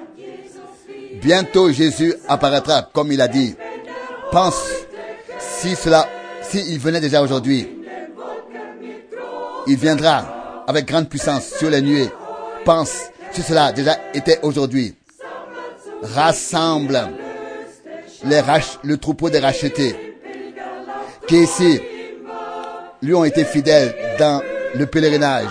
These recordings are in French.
Bientôt Jésus apparaîtra, comme il a dit. Pense, s'il venait déjà aujourd'hui, il viendra avec grande puissance sur les nuées. Pense, si cela déjà était aujourd'hui. Rassemble le troupeau des rachetés qui ici lui ont été fidèles dans le pèlerinage.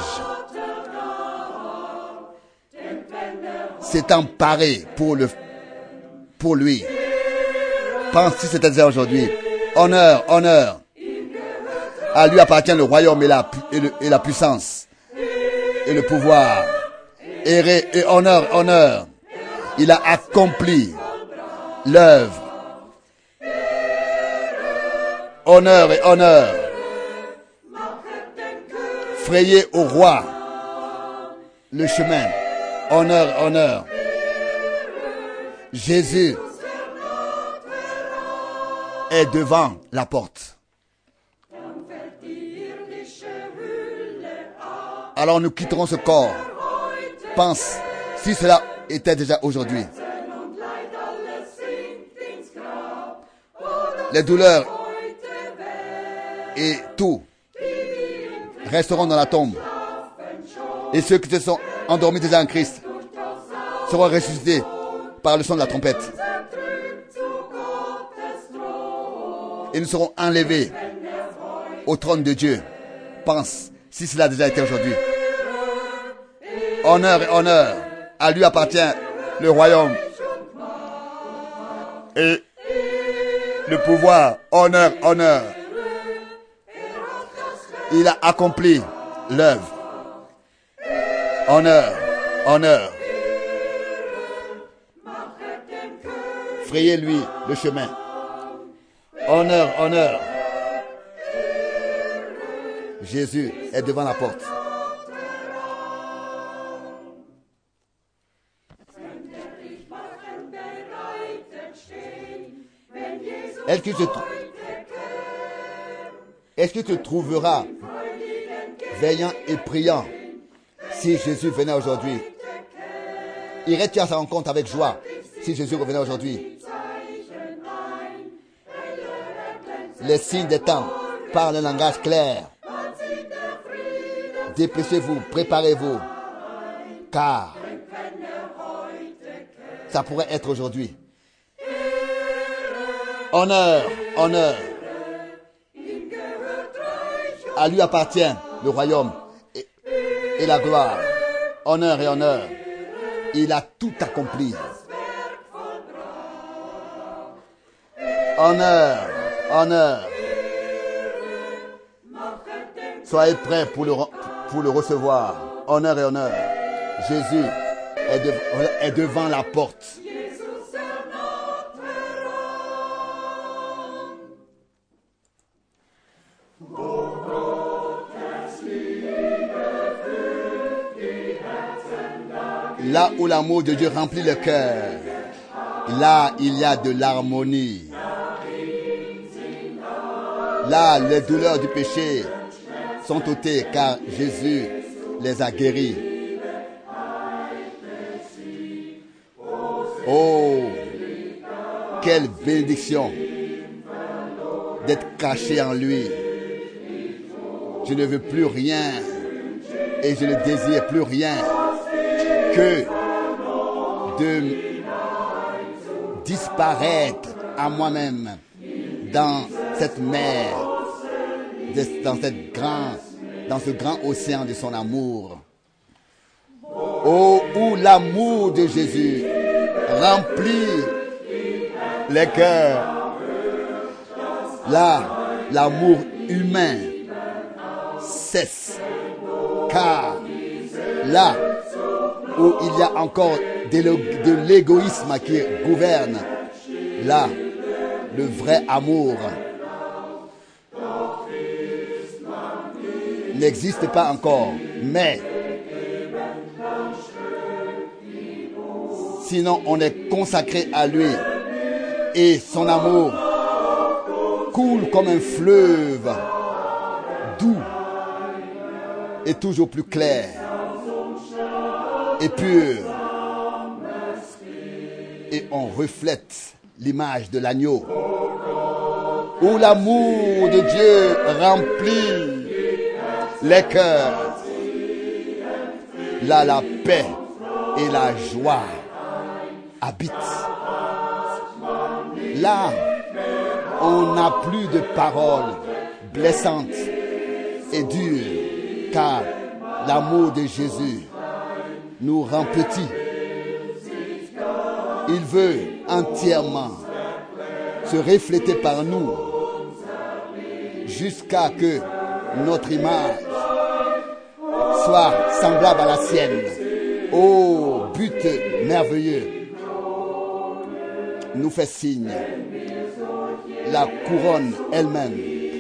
S'est emparé pour lui. Pense si c'était déjà aujourd'hui. Honneur, honneur. À lui appartient le royaume et la puissance et le pouvoir. Et honneur, honneur. Il a accompli l'œuvre. Honneur et honneur. Frayez au roi le chemin. Honneur, honneur. Jésus est devant la porte. Alors nous quitterons ce corps. Pense, si cela était déjà aujourd'hui. Les douleurs et tout resteront dans la tombe. Et ceux qui se sont endormis déjà en Christ seront ressuscités par le son de la trompette. Et nous serons enlevés au trône de Dieu. Pense, si cela a déjà été aujourd'hui. Honneur et honneur. À lui appartient le royaume et le pouvoir. Honneur, honneur. Il a accompli l'œuvre. Honneur, honneur. Frayez-lui le chemin. Honneur, honneur. Jésus est devant la porte. Est-ce que tu te trouveras veillant et priant si Jésus venait aujourd'hui? Irais-tu à sa rencontre avec joie si Jésus revenait aujourd'hui? Les signes des temps parlent un langage clair. Dépêchez-vous, préparez-vous, car ça pourrait être aujourd'hui. Honneur, honneur. À lui appartient le royaume et la gloire. Honneur et honneur. Il a tout accompli. Honneur, honneur. Soyez prêts pour le recevoir. Honneur et honneur. Jésus est devant la porte. Là où l'amour de Dieu remplit le cœur, là il y a de l'harmonie. Là, les douleurs du péché sont ôtées car Jésus les a guéris. Oh, quelle bénédiction d'être caché en lui. Je ne veux plus rien et je ne désire plus rien que de disparaître à moi-même dans cette mer, dans ce grand océan de son amour. Oh, où l'amour de Jésus remplit les cœurs. Là, l'amour humain cesse, car là où il y a encore de l'égoïsme qui gouverne, là, le vrai amour n'existe pas encore, mais sinon on est consacré à lui et son amour coule comme un fleuve doux et toujours plus clair et pur. et on reflète l'image de l'agneau, où l'amour de Dieu remplit les cœurs. Là, la paix et la joie habitent. Là, on n'a plus de paroles blessantes et dures, car l'amour de Jésus nous rend petits. Il veut entièrement se refléter par nous jusqu'à que notre image soit semblable à la sienne. Ô but merveilleux, nous fait signe la couronne elle-même.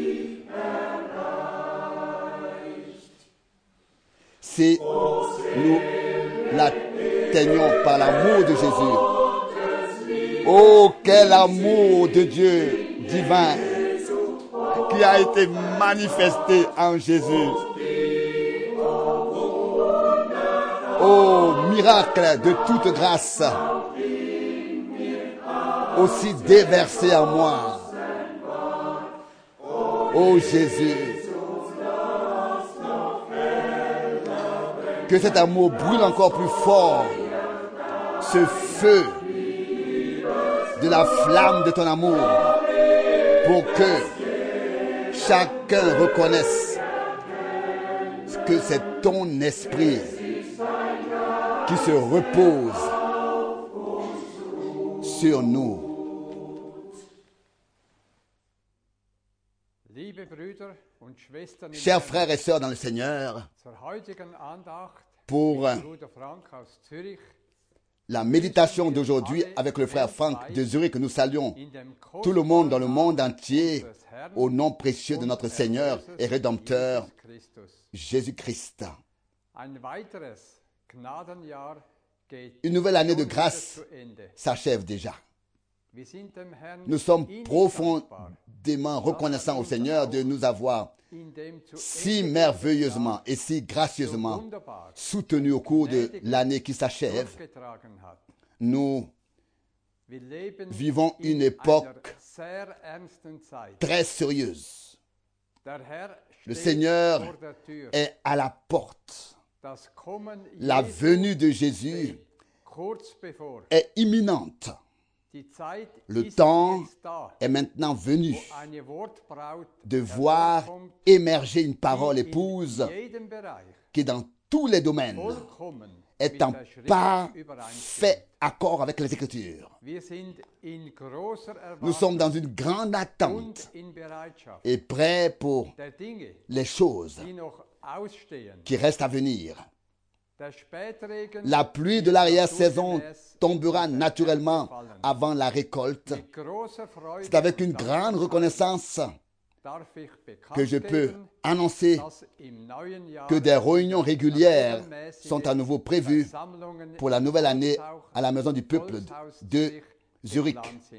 Si nous l'atteignons par l'amour de Jésus, oh quel amour de Dieu divin qui a été manifesté en Jésus. Oh miracle de toute grâce, aussi déversé en moi. Oh Jésus, que cet amour brûle encore plus fort, ce feu de la flamme de ton amour, pour que chacun reconnaisse que c'est ton esprit qui se repose sur nous. Chers frères et sœurs dans le Seigneur, pour la méditation d'aujourd'hui avec le frère Franck de Zurich, nous saluons tout le monde dans le monde entier au nom précieux de notre Seigneur et Rédempteur Jésus-Christ. Une nouvelle année de grâce s'achève déjà. Nous sommes profondément reconnaissants au Seigneur de nous avoir si merveilleusement et si gracieusement soutenus au cours de l'année qui s'achève. Nous vivons une époque très sérieuse. Le Seigneur est à la porte. La venue de Jésus est imminente. Le temps est maintenant venu de voir émerger une parole épouse qui, dans tous les domaines, est en parfait accord avec les Écritures. Nous sommes dans une grande attente et prêts pour les choses qui restent à venir. La pluie de l'arrière-saison tombera naturellement avant la récolte. C'est avec une grande reconnaissance que je peux annoncer que des réunions régulières sont à nouveau prévues pour la nouvelle année à la Maison du Peuple de Zurich.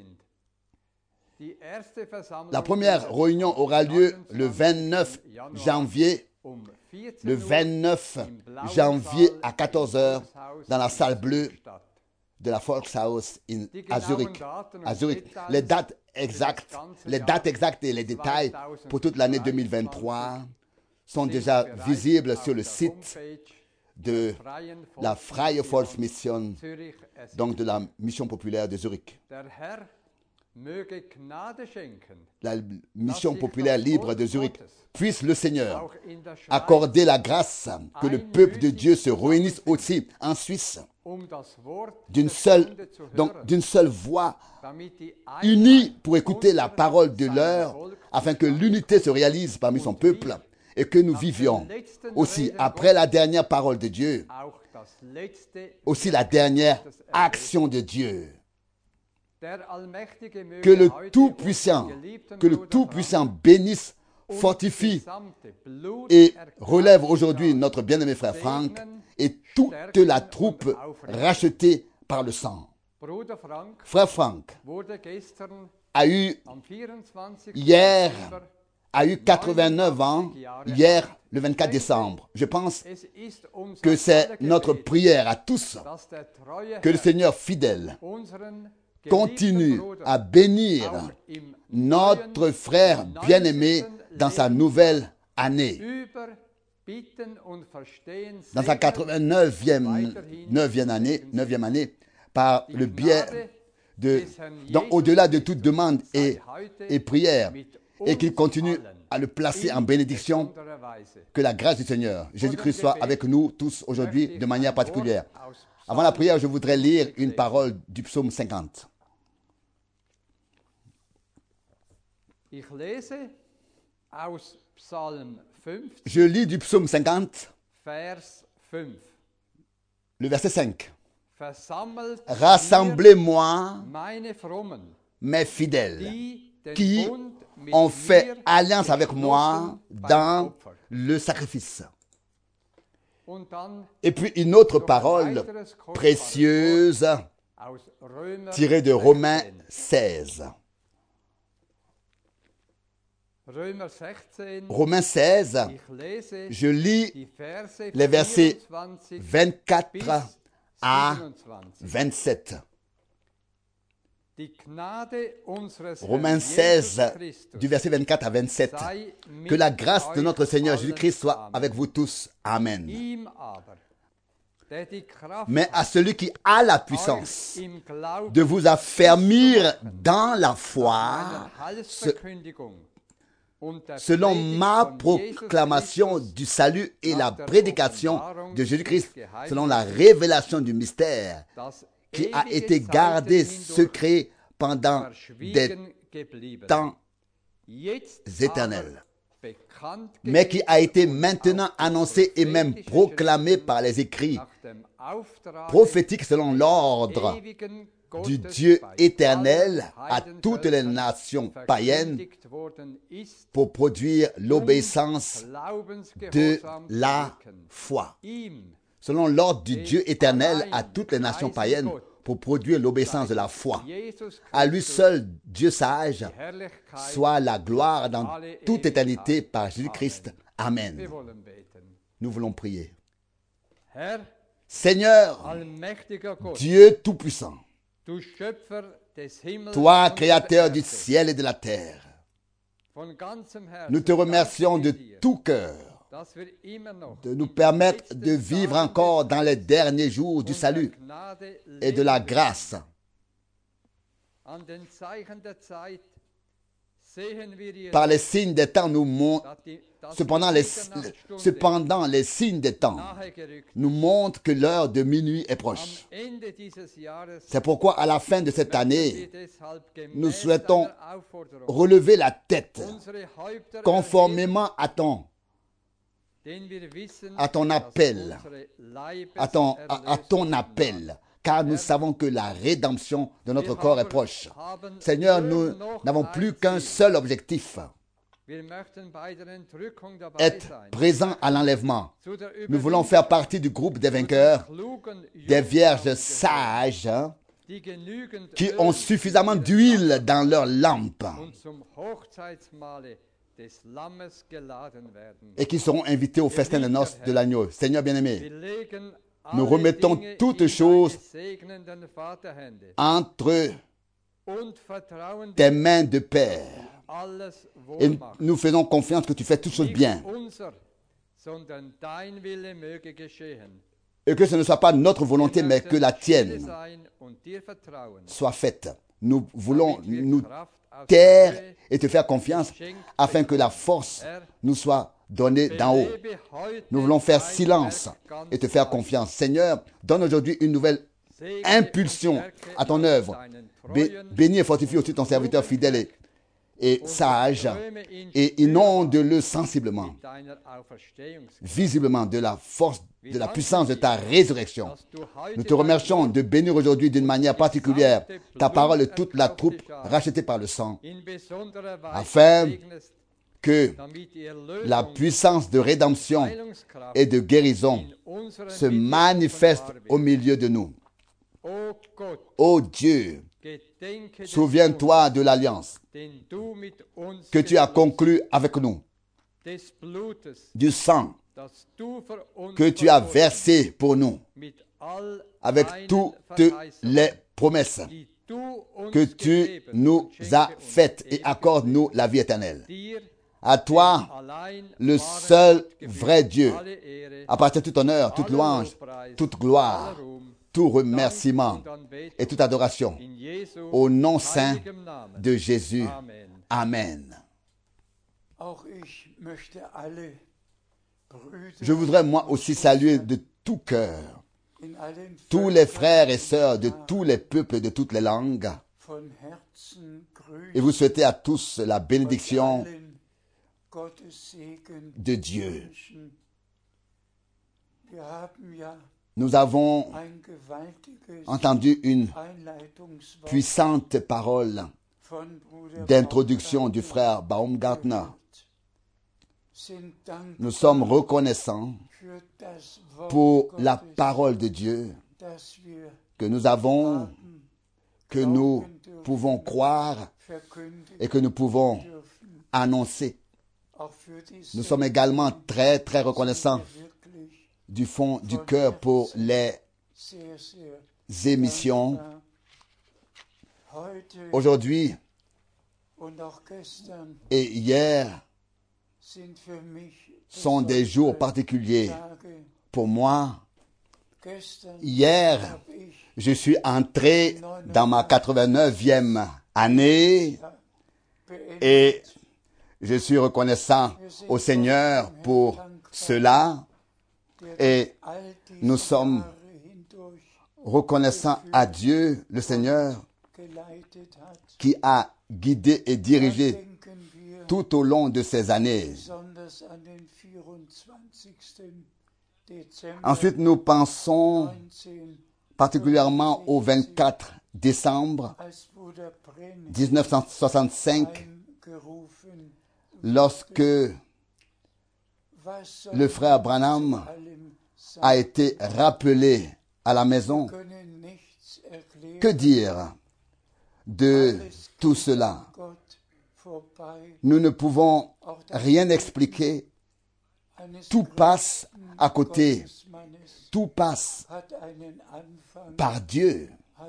La première réunion aura lieu le 29 janvier. Le 29 janvier à 14 h dans la salle bleue de la Volkshaus à Zurich. Les dates exactes et les détails pour toute l'année 2023 sont déjà visibles sur le site de la Freie Volksmission, donc de la mission populaire de Zurich. La mission populaire libre de Zurich. Puisse le Seigneur accorder la grâce que le peuple de Dieu se réunisse aussi en Suisse d'une seule voix, unie pour écouter la parole de l'heure, afin que l'unité se réalise parmi son peuple et que nous vivions aussi, après la dernière parole de Dieu, aussi la dernière action de Dieu. Que le Tout-Puissant bénisse, fortifie et relève aujourd'hui notre bien-aimé frère Franck et toute la troupe rachetée par le sang. Frère Franck a eu 89 ans, hier le 24 décembre. Je pense que c'est notre prière à tous que le Seigneur fidèle continue à bénir notre frère bien-aimé dans sa nouvelle année, dans sa 9e année, par le biais au-delà de toute demande et prière, et qu'il continue à le placer en bénédiction. Que la grâce du Seigneur Jésus-Christ soit avec nous tous aujourd'hui de manière particulière. Avant la prière, je voudrais lire une parole du psaume 50. Je lis du psaume 50, le verset 5. Rassemblez-moi, mes fidèles, qui ont fait alliance avec moi dans le sacrifice. Et puis une autre parole précieuse tirée de Romains 16. Romains 16, je lis les versets 24 à 27. Romains 16, du verset 24 à 27. Que la grâce de notre Seigneur Jésus-Christ soit avec vous tous. Amen. Mais à celui qui a la puissance de vous affermir dans la foi, selon ma proclamation du salut et la prédication de Jésus-Christ, selon la révélation du mystère, qui a été gardé secret pendant des temps éternels, mais qui a été maintenant annoncé et même proclamé par les écrits prophétiques selon l'ordre du Dieu éternel à toutes les nations païennes pour produire l'obéissance de la foi. Selon l'ordre du Dieu éternel à toutes les nations païennes pour produire l'obéissance de la foi. À lui seul, Dieu sage, soit la gloire dans toute éternité par Jésus-Christ. Amen. Nous voulons prier. Seigneur, Dieu Tout-Puissant, toi, Créateur du ciel et de la terre, nous te remercions de tout cœur de nous permettre de vivre encore dans les derniers jours du salut et de la grâce. Par les signes des temps, cependant les signes des temps nous montrent que l'heure de minuit est proche. C'est pourquoi à la fin de cette année, nous souhaitons relever la tête conformément à ton appel, car nous savons que la rédemption de notre corps est proche. Seigneur, nous n'avons plus qu'un seul objectif, être présent à l'enlèvement. Nous voulons faire partie du groupe des vainqueurs, des vierges sages qui ont suffisamment d'huile dans leur lampe et qui seront invités au festin de noces de l'agneau. Seigneur bien-aimé, nous remettons toutes choses entre tes mains de Père et nous faisons confiance que tu fais toutes choses bien et que ce ne soit pas notre volonté mais que la tienne soit faite. Nous voulons nous taire et te faire confiance afin que la force nous soit donnée d'en haut. Nous voulons faire silence et te faire confiance. Seigneur, donne aujourd'hui une nouvelle impulsion à ton œuvre. Bénis et fortifie aussi ton serviteur fidèle et sage et inonde-le sensiblement, visiblement de la force, de la puissance de ta résurrection. Nous te remercions de bénir aujourd'hui d'une manière particulière ta parole et toute la troupe rachetée par le sang, afin que la puissance de rédemption et de guérison se manifeste au milieu de nous. Ô Dieu, souviens-toi de l'alliance que tu as conclue avec nous. du sang que tu as versé pour nous, avec toutes les promesses que tu nous as faites, et accorde-nous la vie éternelle. À toi, le seul vrai Dieu, appartient tout honneur, toute louange, toute gloire, tout remerciement et toute adoration. Au nom saint de Jésus. Amen. Je voudrais moi aussi saluer de tout cœur tous les frères et sœurs de tous les peuples et de toutes les langues, et vous souhaiter à tous la bénédiction de Dieu. Nous avons entendu une puissante parole d'introduction du frère Baumgartner. Nous sommes reconnaissants pour la parole de Dieu que nous avons, que nous pouvons croire et que nous pouvons annoncer. Nous sommes également très, très reconnaissants du fond du cœur pour les émissions. Aujourd'hui et hier sont des jours particuliers pour moi. Hier, je suis entré dans ma 89e année et je suis reconnaissant au Seigneur pour cela, et nous sommes reconnaissants à Dieu, le Seigneur, qui a guidé et dirigé tout au long de ces années. Ensuite, nous pensons particulièrement au 24 décembre 1965, lorsque le frère Branham a été rappelé à la maison. Que dire de tout cela? Nous ne pouvons rien expliquer. Tout passe à côté. Tout passe par Dieu.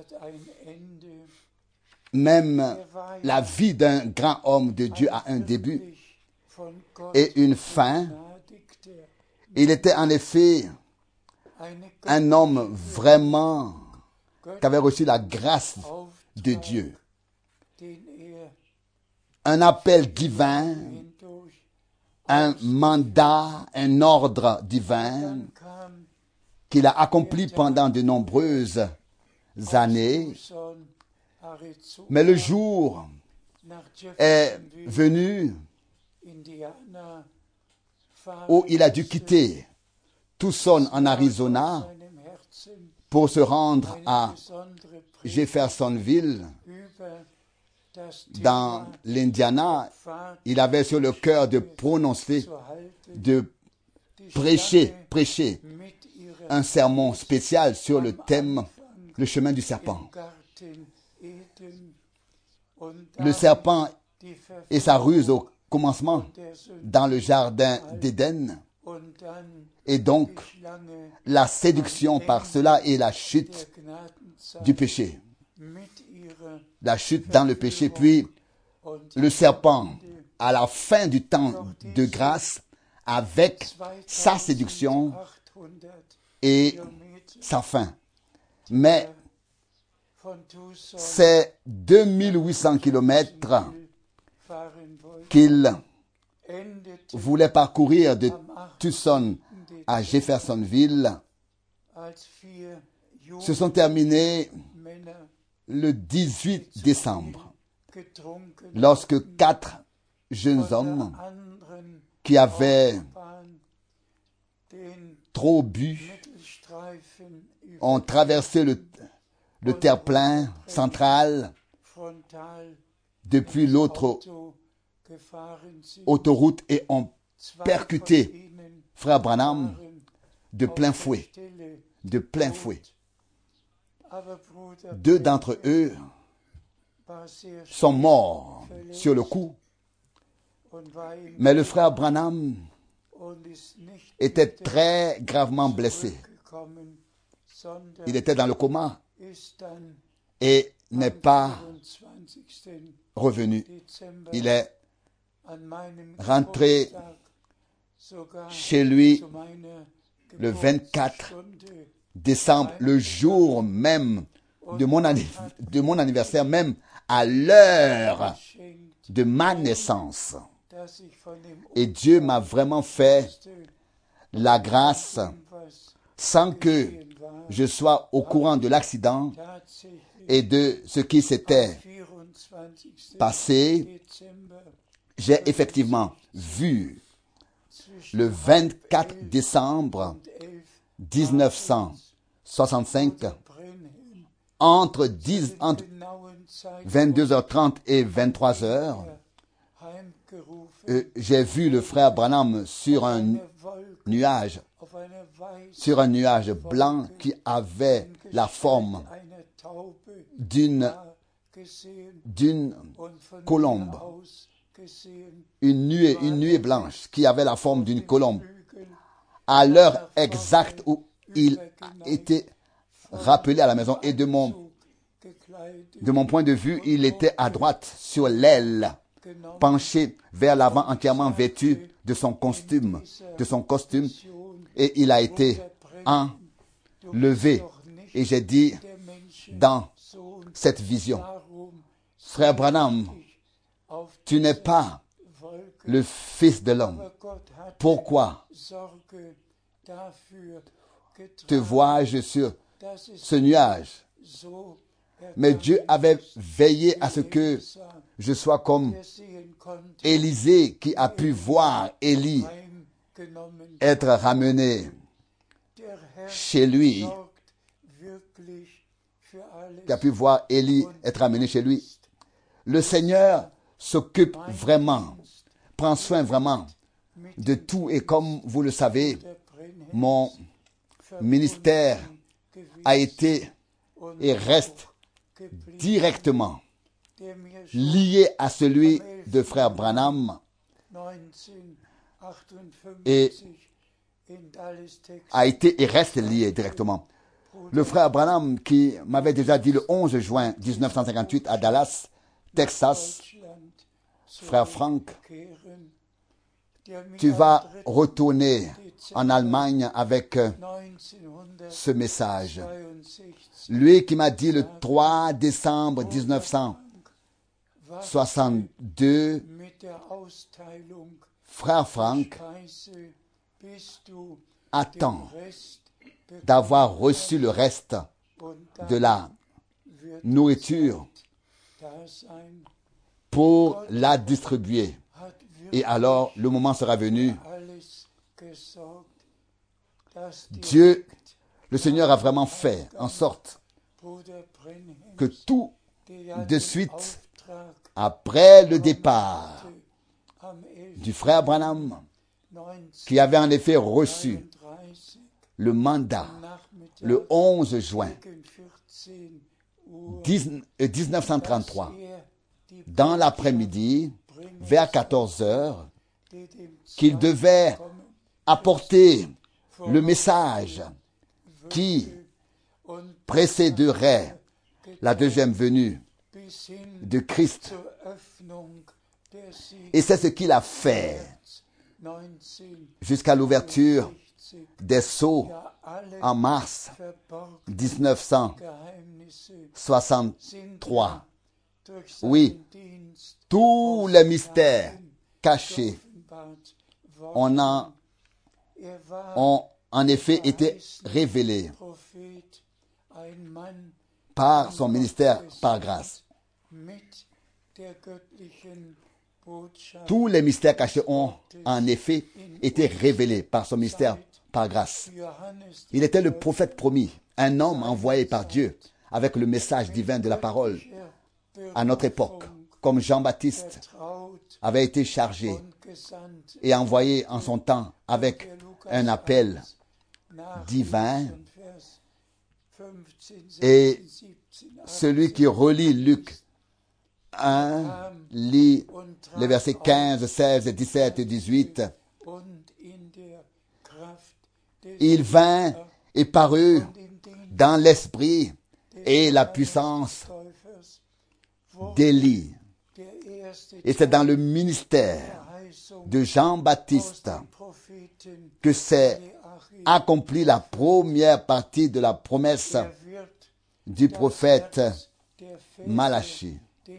Même la vie d'un grand homme de Dieu a un début et une fin. Il était en effet un homme vraiment qui avait reçu la grâce de Dieu. Un appel divin, un mandat, un ordre divin qu'il a accompli pendant de nombreuses années. Mais le jour est venu où il a dû quitter Tucson en Arizona pour se rendre à Jeffersonville dans l'Indiana. Il avait sur le cœur de prononcer, de prêcher un sermon spécial sur le thème « Le chemin du serpent ». Le serpent et sa ruse au commencement dans le jardin d'Éden, et donc la séduction par cela et la chute du péché. La chute dans le péché, puis le serpent à la fin du temps de grâce avec sa séduction et sa fin. Mais c'est 2800 kilomètres qu'il voulait parcourir de Tucson à Jeffersonville se sont terminés le 18 décembre, lorsque 4 jeunes hommes qui avaient trop bu ont traversé le terre-plein central depuis l'autre autoroute et ont percuté frère Branham de plein fouet. De plein fouet. 2 d'entre eux sont morts sur le coup Mais le frère Branham était très gravement blessé. Il était dans le coma et n'est pas revenu. Il est rentré chez lui le 24 décembre, le jour même de mon anniversaire, même à l'heure de ma naissance. Et Dieu m'a vraiment fait la grâce sans que je sois au courant de l'accident et de ce qui s'était passé. J'ai effectivement vu le 24 décembre 1965 entre 22h30 et 23h. J'ai vu le frère Branham sur un nuage blanc qui avait la forme d'une colombe, une nuée blanche qui avait la forme d'une colombe. À l'heure exacte où il a été rappelé à la maison, et de mon point de vue, il était à droite sur l'aile, penché vers l'avant, entièrement vêtu de son costume, et il a été enlevé. Et j'ai dit dans cette vision, frère Branham, tu n'es pas le Fils de l'homme. Pourquoi te vois-je sur ce nuage? Mais Dieu avait veillé à ce que je sois comme Élisée qui a pu voir Élie être ramené chez lui. Qui a pu voir Élie être ramené chez lui. Le Seigneur s'occupe vraiment, prend soin vraiment de tout, et comme vous le savez, mon ministère a été et reste directement lié à celui de frère Branham et a été et reste lié directement. Le frère Branham qui m'avait déjà dit le 11 juin 1958 à Dallas, Texas, frère Frank, tu vas retourner en Allemagne avec ce message. Lui qui m'a dit le 3 décembre 1962, frère Frank, attends d'avoir reçu le reste de la nourriture pour la distribuer. Et alors, le moment sera venu. Dieu, le Seigneur a vraiment fait en sorte que tout de suite, après le départ du frère Branham, qui avait en effet reçu le mandat le 11 juin 1933, dans l'après-midi, vers 14 heures, qu'il devait apporter le message qui précéderait la deuxième venue de Christ. Et c'est ce qu'il a fait jusqu'à l'ouverture des sceaux en mars 1963. Oui, tous les mystères cachés ont en effet été révélés par son ministère, par grâce. Tous les mystères cachés ont en effet été révélés par son ministère, par grâce. Il était le prophète promis, un homme envoyé par Dieu avec le message divin de la parole à notre époque, comme Jean-Baptiste avait été chargé et envoyé en son temps avec un appel divin. Et celui qui relit Luc 1 lit les versets 15, 16, 17 et 18. Il vint et parut dans l'esprit et la puissance d'Élie. Et c'est dans le ministère de Jean-Baptiste que s'est accomplie la première partie de la promesse du prophète Malachie.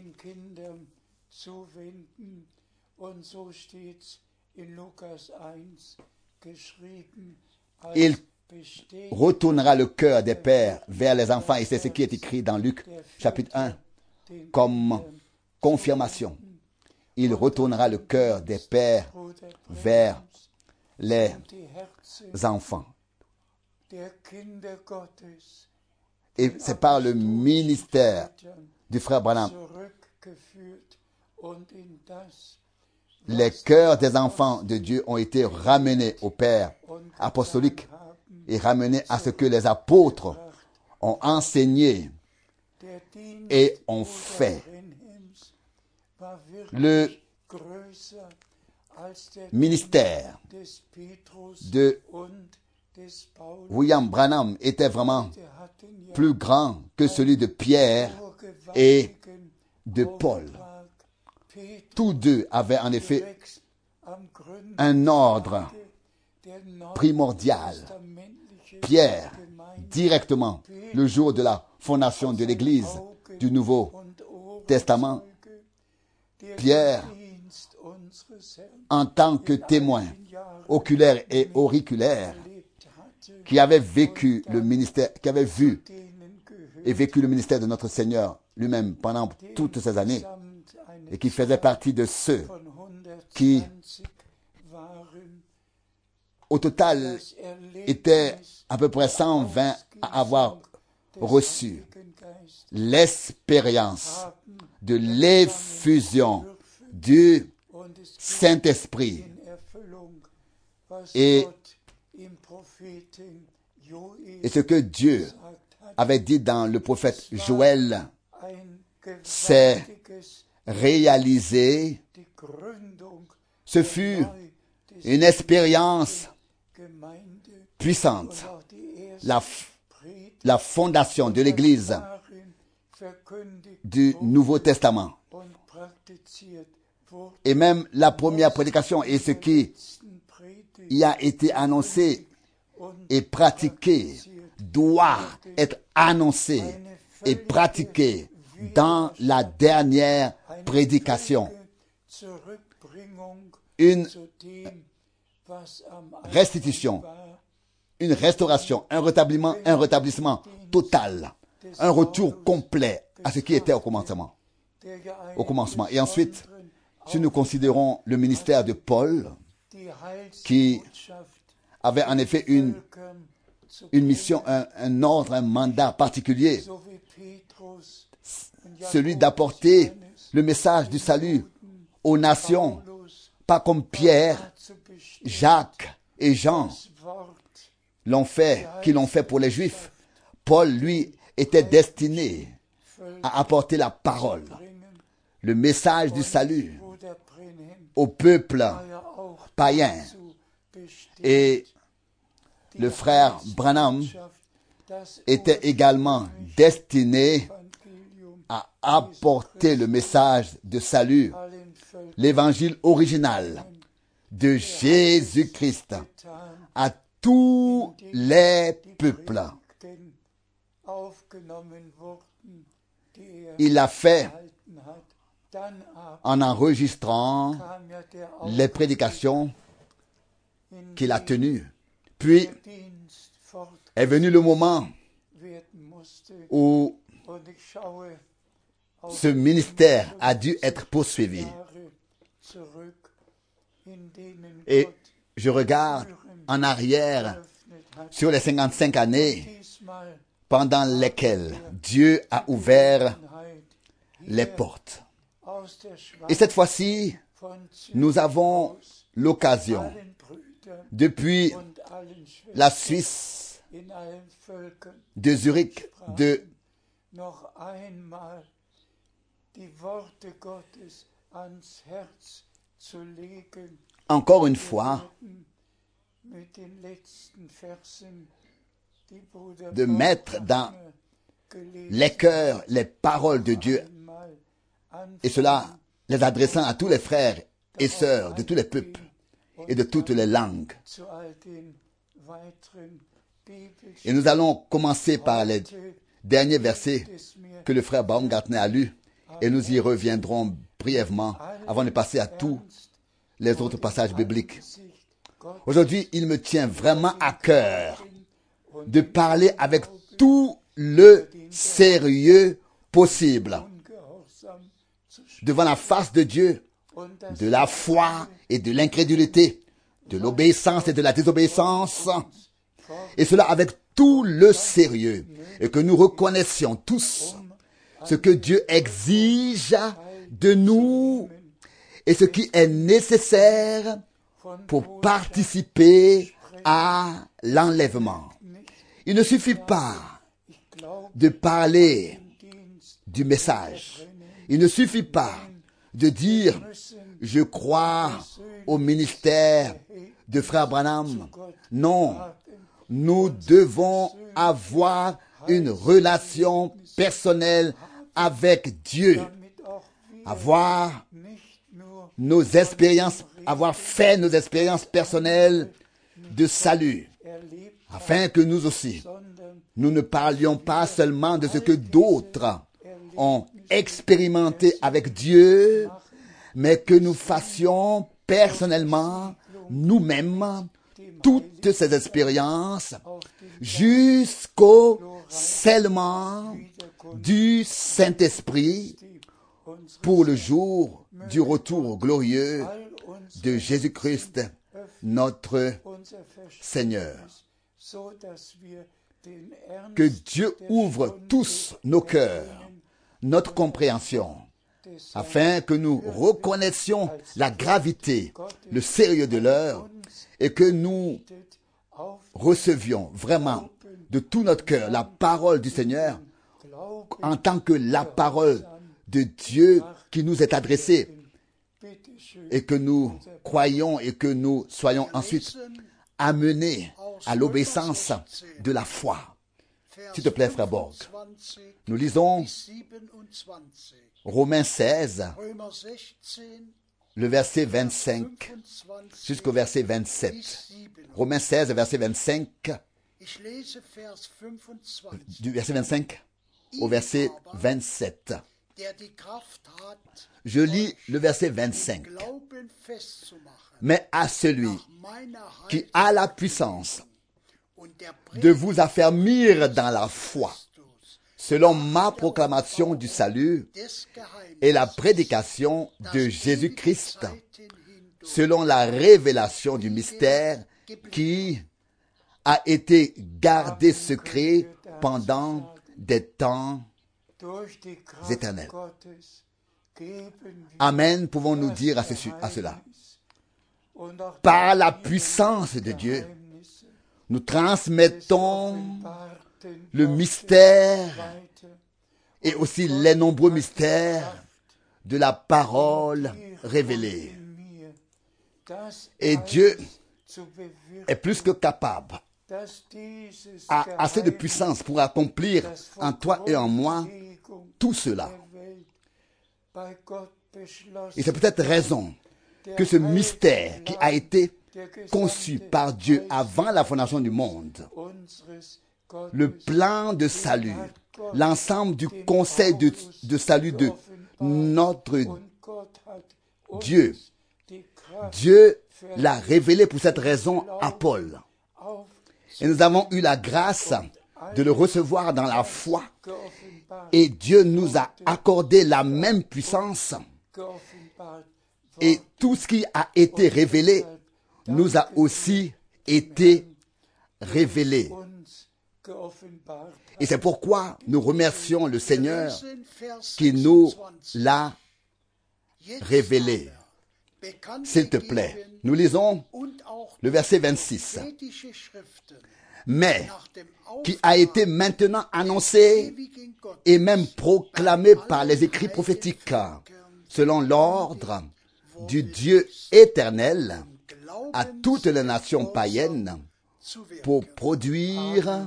Il retournera le cœur des pères vers les enfants, et c'est ce qui est écrit dans Luc chapitre 1 comme confirmation. Il retournera le cœur des pères vers les enfants. Et c'est par le ministère du frère Branham. Les cœurs des enfants de Dieu ont été ramenés au Père apostolique et ramenés à ce que les apôtres ont enseigné et ont fait. Le ministère de William Branham était vraiment plus grand que celui de Pierre et de Paul. Tous deux avaient en effet un ordre primordial. Pierre, directement, le jour de la fondation de l'Église du Nouveau Testament, Pierre, en tant que témoin oculaire et auriculaire, qui avait vécu le ministère, qui avait vu et vécu le ministère de notre Seigneur lui-même pendant toutes ces années, et qui faisait partie de ceux qui, au total, étaient à peu près 120 à avoir reçu l'expérience de l'effusion du Saint-Esprit. Et ce que Dieu avait dit dans le prophète Joël s'est réalisé. Ce fut une expérience puissante. La fondation de l'Église du Nouveau Testament. Et même la première prédication et ce qui y a été annoncé et pratiqué doit être annoncé et pratiqué dans la dernière prédication. Une restitution, une restauration, un rétablissement total, un retour complet à ce qui était au commencement. Et ensuite, si nous considérons le ministère de Paul, qui avait en effet une mission, un ordre, un mandat particulier, celui d'apporter le message du salut aux nations, pas comme Pierre, Jacques et Jean qui l'ont fait pour les Juifs. Paul, lui, était destiné à apporter la parole, le message du salut au peuple païen. Et le frère Branham était également destiné à apporter le message de salut, l'évangile original de Jésus-Christ à tous les peuples. Il l'a fait en enregistrant les prédications qu'il a tenues. Puis est venu le moment où ce ministère a dû être poursuivi. Et je regarde en arrière sur les 55 années pendant lesquelles Dieu a ouvert les portes. Et cette fois-ci, nous avons l'occasion, depuis la Suisse, de Zurich, de encore une fois, de mettre dans les cœurs les paroles de Dieu, et cela les adressant à tous les frères et sœurs de tous les peuples et de toutes les langues. Et nous allons commencer par les derniers versets que le frère Baumgartner a lus, et nous y reviendrons brièvement avant de passer à tous les autres passages bibliques. Aujourd'hui, il me tient vraiment à cœur de parler avec tout le sérieux possible devant la face de Dieu, de la foi et de l'incrédulité, de l'obéissance et de la désobéissance, et cela avec tout le sérieux, et que nous reconnaissions tous ce que Dieu exige de nous et ce qui est nécessaire pour participer à l'enlèvement. Il ne suffit pas de parler du message. Il ne suffit pas de dire « je crois au ministère de Frère Branham ». Non, nous devons avoir une relation personnelle avec Dieu, avoir fait nos expériences personnelles de salut, afin que nous aussi, nous ne parlions pas seulement de ce que d'autres ont expérimenté avec Dieu, mais que nous fassions personnellement, nous-mêmes, toutes ces expériences jusqu'au scellement du Saint-Esprit pour le jour du retour glorieux de Jésus-Christ, notre Seigneur. Que Dieu ouvre tous nos cœurs, notre compréhension, afin que nous reconnaissions la gravité, le sérieux de l'heure, et que nous recevions vraiment de tout notre cœur la parole du Seigneur en tant que la parole de Dieu qui nous est adressée, et que nous croyons et que nous soyons ensuite amenés à l'obéissance de la foi. S'il te plaît, frère Borg, nous lisons Romains 16, le verset 25 jusqu'au verset 27. Romains 16, verset 25, du verset 25 au verset 27. Je lis le verset 25. Mais à celui qui a la puissance de vous affermir dans la foi, selon ma proclamation du salut et la prédication de Jésus-Christ, selon la révélation du mystère qui a été gardé secret pendant des temps éternels. Amen, pouvons-nous dire à cela. Par la puissance de Dieu, nous transmettons le mystère et aussi les nombreux mystères de la parole révélée. Et Dieu est plus que capable, a assez de puissance pour accomplir en toi et en moi tout cela. Et c'est peut-être raison que ce mystère qui a été conçu par Dieu avant la fondation du monde, le plan de salut, l'ensemble du conseil de salut de notre Dieu, Dieu l'a révélé pour cette raison à Paul. Et nous avons eu la grâce de le recevoir dans la foi. Et Dieu nous a accordé la même puissance. Et tout ce qui a été révélé nous a aussi été révélé. Et c'est pourquoi nous remercions le Seigneur qui nous l'a révélé. s'il te plaît. Nous lisons le verset 26. Mais qui a été maintenant annoncé et même proclamé par les écrits prophétiques, selon l'ordre du Dieu éternel, à toutes les nations païennes, pour produire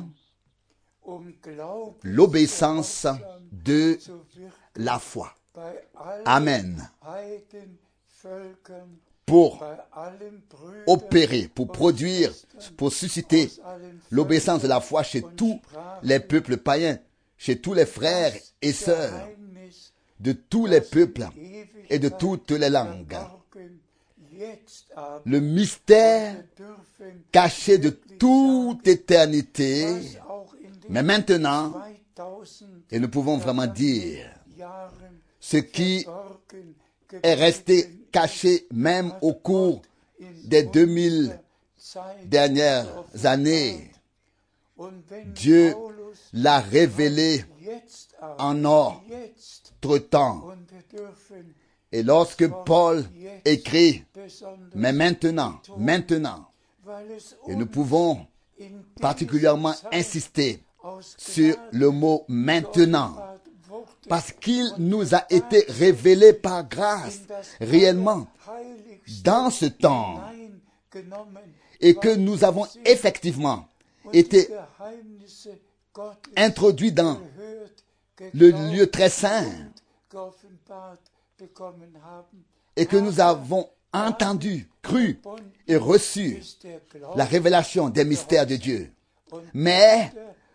l'obéissance de la foi. Amen. Pour opérer, pour produire, pour susciter l'obéissance de la foi chez tous les peuples païens, chez tous les frères et sœurs de tous les peuples et de toutes les langues. Le mystère caché de toute éternité, mais maintenant, et nous pouvons vraiment dire, ce qui est resté caché même au cours des 2000 dernières années, Dieu l'a révélé en notre temps. Et lorsque Paul écrit, mais maintenant, et nous pouvons particulièrement insister sur le mot maintenant, parce qu'il nous a été révélé par grâce, réellement, dans ce temps, et que nous avons effectivement été introduits dans le lieu très saint, et que nous avons entendu, cru et reçu la révélation des mystères de Dieu. Mais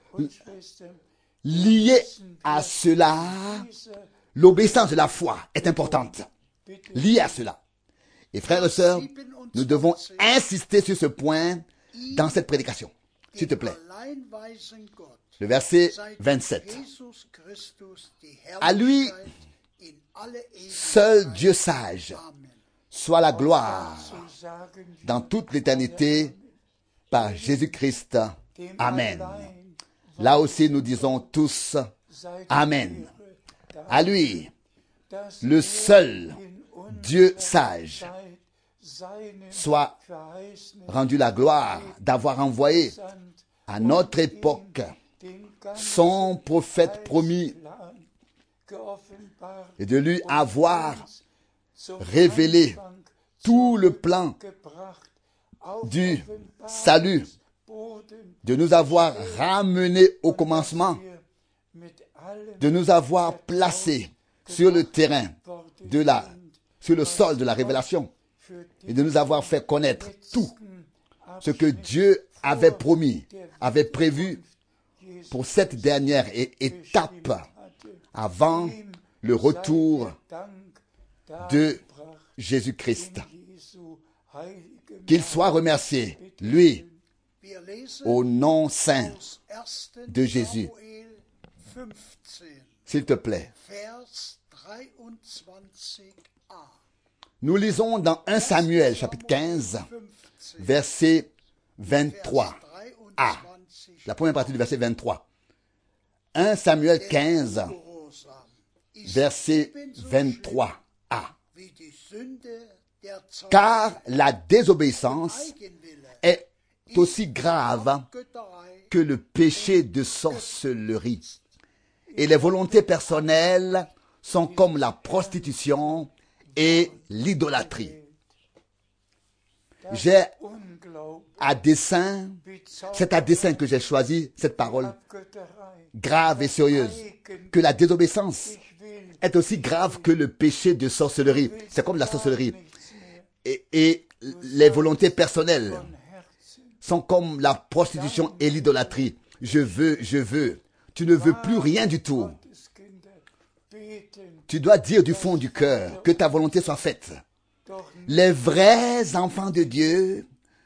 lié à cela, l'obéissance de la foi est importante. Lié à cela. Et frères et sœurs, nous devons insister sur ce point dans cette prédication. S'il te plaît. Le verset 27. À lui, seul Dieu sage, soit la gloire dans toute l'éternité par Jésus-Christ. Amen. Là aussi, nous disons tous Amen. À lui, le seul Dieu sage, soit rendu la gloire d'avoir envoyé à notre époque son prophète promis et de lui avoir révélé tout le plan du salut, de nous avoir ramenés au commencement, de nous avoir placés sur le terrain sur le sol de la révélation et de nous avoir fait connaître tout ce que Dieu avait promis, avait prévu pour cette dernière étape avant le retour de Jésus-Christ. Qu'il soit remercié, lui, au nom saint de Jésus. S'il te plaît. Nous lisons dans 1 Samuel, chapitre 15, verset 23a. La première partie du verset 23. 1 Samuel 15, verset 23a. Car la désobéissance est aussi grave que le péché de sorcellerie. Et les volontés personnelles sont comme la prostitution et l'idolâtrie. C'est à dessein que j'ai choisi cette parole grave et sérieuse, que la désobéissance est aussi grave que le péché de sorcellerie. C'est comme la sorcellerie. Et les volontés personnelles sont comme la prostitution et l'idolâtrie. Je veux. Tu ne veux plus rien du tout. Tu dois dire du fond du cœur que ta volonté soit faite. Les vrais enfants de Dieu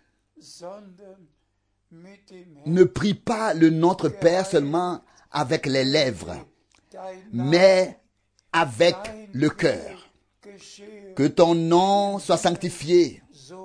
ne prient pas le Notre Père seulement avec les lèvres, mais avec le cœur. Que ton nom soit sanctifié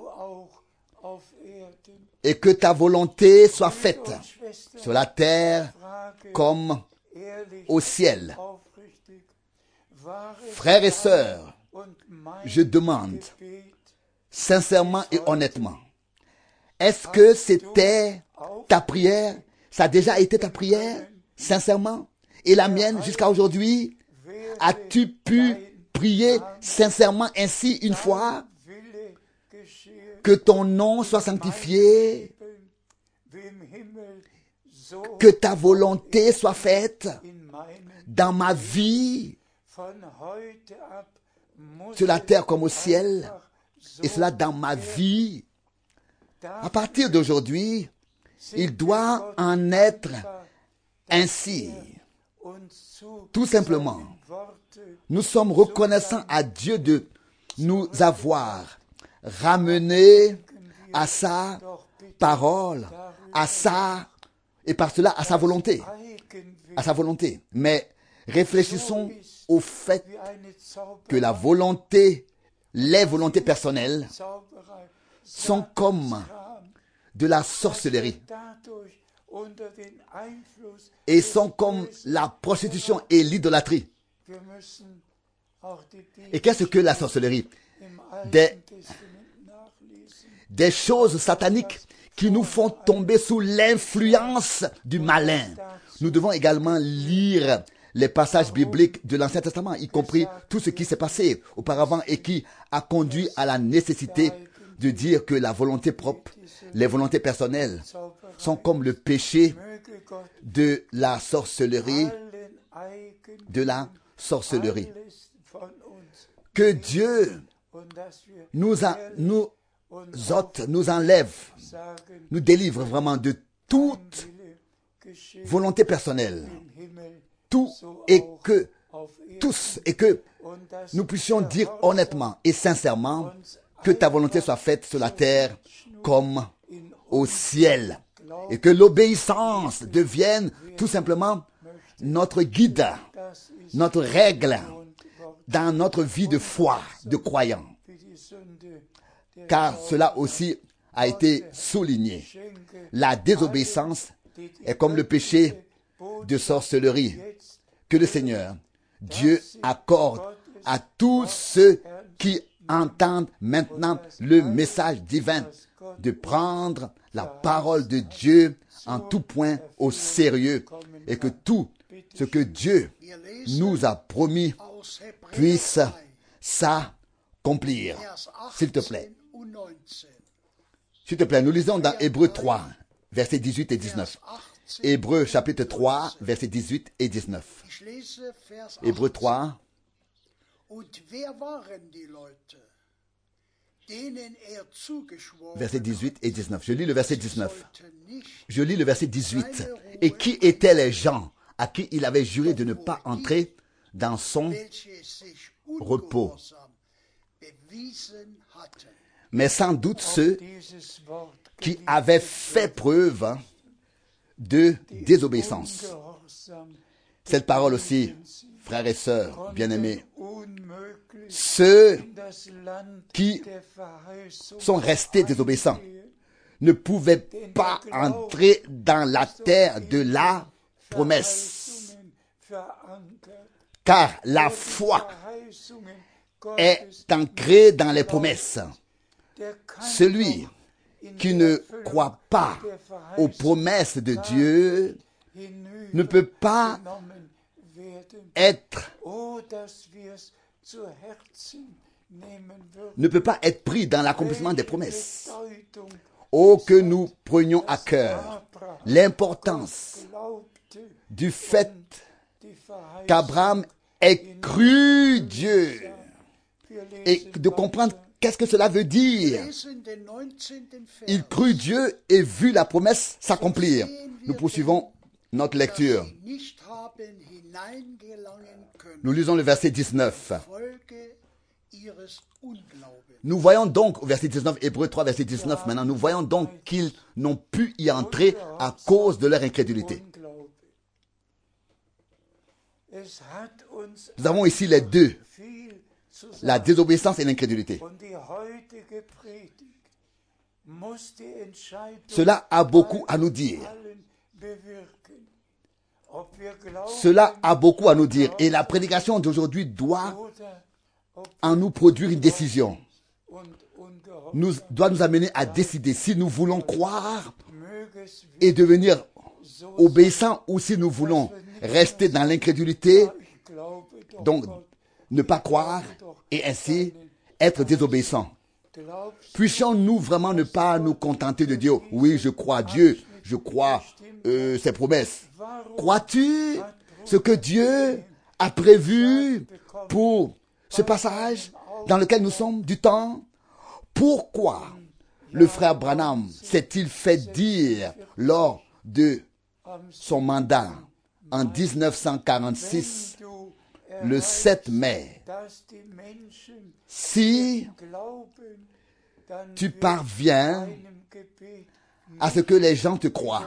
et que ta volonté soit faite sur la terre comme au ciel. Frères et sœurs, je demande sincèrement et honnêtement. Est-ce que c'était ta prière? Ça a déjà été ta prière, sincèrement? Et la mienne jusqu'à aujourd'hui? As-tu pu prier sincèrement ainsi une fois? Que ton nom soit sanctifié, que ta volonté soit faite dans ma vie, sur la terre comme au ciel, et cela dans ma vie. À partir d'aujourd'hui, il doit en être ainsi. Tout simplement, nous sommes reconnaissants à Dieu de nous avoir ramenés à sa parole, à sa, et par cela à sa volonté. À sa volonté. Mais réfléchissons au fait que la volonté, les volontés personnelles sont comme de la sorcellerie et sont comme la prostitution et l'idolâtrie. Et qu'est-ce que la sorcellerie? Des choses sataniques qui nous font tomber sous l'influence du malin. Nous devons également lire les passages bibliques de l'Ancien Testament, y compris tout ce qui s'est passé auparavant et qui a conduit à la nécessité de dire que la volonté propre, les volontés personnelles sont comme le péché de la sorcellerie, Que Dieu nous ôte, nous enlève, nous délivre vraiment de toute volonté personnelle. Tout et que, tous, et que nous puissions dire honnêtement et sincèrement que ta volonté soit faite sur la terre comme au ciel. Et que l'obéissance devienne tout simplement notre guide, notre règle dans notre vie de foi, de croyant. Car cela aussi a été souligné. La désobéissance est comme le péché de sorcellerie que le Seigneur, Dieu, accorde à tous ceux qui entendent maintenant le message divin de prendre la parole de Dieu en tout point au sérieux et que tout ce que Dieu nous a promis puisse s'accomplir. S'il te plaît. S'il te plaît, nous lisons dans Hébreux 3, versets 18 et 19. Hébreux chapitre 3, versets 18 et 19. Hébreux 3. Versets 18 et 19. Je lis le verset 19. Je lis le verset 18. Et qui étaient les gens à qui il avait juré de ne pas entrer dans son repos? Mais sans doute ceux qui avaient fait preuve de désobéissance. Cette parole aussi, frères et sœurs bien-aimés, ceux qui sont restés désobéissants ne pouvaient pas entrer dans la terre de la promesse. Car la foi est ancrée dans les promesses. Celui qui ne croit pas aux promesses de Dieu ne peut pas être pris dans l'accomplissement des promesses. Oh, que nous prenions à cœur l'importance du fait qu'Abraham ait cru Dieu et de comprendre qu'est-ce que cela veut dire. Il crut Dieu et vit la promesse s'accomplir. Nous poursuivons notre lecture. Nous lisons le verset 19. Nous voyons donc, au verset 19, Hébreux 3, verset 19 maintenant, nous voyons donc qu'ils n'ont pu y entrer à cause de leur incrédulité. Nous avons ici les deux, la désobéissance et l'incrédulité. Cela a beaucoup à nous dire. Cela a beaucoup à nous dire. Et la prédication d'aujourd'hui doit en nous produire une décision. doit nous amener à décider si nous voulons croire et devenir obéissants ou si nous voulons rester dans l'incrédulité, donc ne pas croire et ainsi être désobéissants. Puissions-nous vraiment ne pas nous contenter de dire « Oui, je crois à Dieu, je crois ses promesses ». Crois-tu ce que Dieu a prévu pour ce passage dans lequel nous sommes du temps? Pourquoi le frère Branham s'est-il fait dire lors de son mandat en 1946, le 7 mai, si tu parviens à ce que les gens te croient,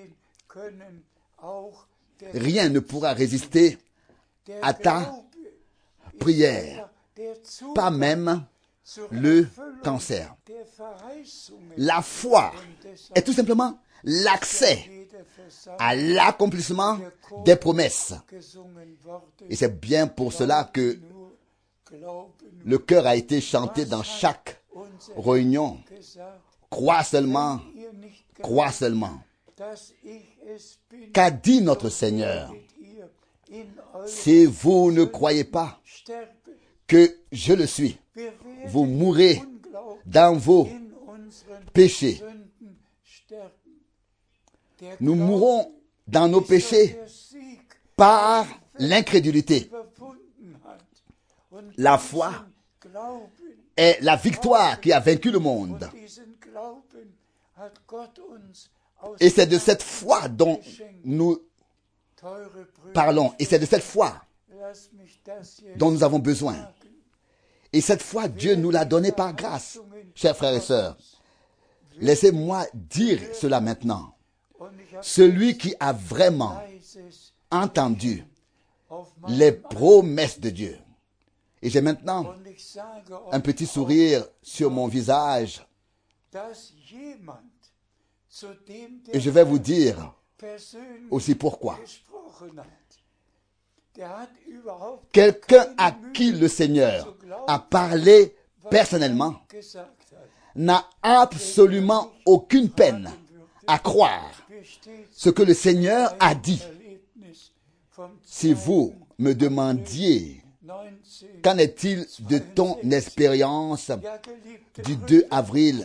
rien ne pourra résister à ta prière, pas même le cancer. La foi est tout simplement l'accès à l'accomplissement des promesses. Et c'est bien pour cela que le chœur a été chanté dans chaque réunion. Crois seulement, crois seulement. Qu'a dit notre Seigneur? Si vous ne croyez pas que je le suis, vous mourrez dans vos péchés. Nous mourrons dans nos péchés par l'incrédulité. La foi est la victoire qui a vaincu le monde. Et c'est de cette foi dont nous parlons. Et c'est de cette foi dont nous avons besoin. Et cette foi, Dieu nous l'a donnée par grâce. Chers frères et sœurs, laissez-moi dire cela maintenant. Celui qui a vraiment entendu les promesses de Dieu. Et j'ai maintenant un petit sourire sur mon visage. Et je vais vous dire aussi pourquoi. Quelqu'un à qui le Seigneur a parlé personnellement n'a absolument aucune peine à croire ce que le Seigneur a dit. Si vous me demandiez, qu'en est-il de ton expérience du 2 avril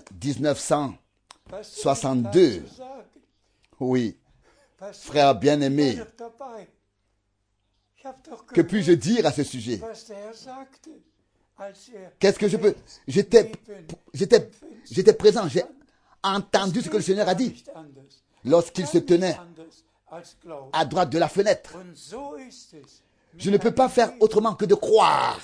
1962? Oui, frère bien-aimé, que puis-je dire à ce sujet? Qu'est-ce que je peux... J'étais présent, j'ai entendu ce que le Seigneur a dit lorsqu'il se tenait à droite de la fenêtre. Je ne peux pas faire autrement que de croire.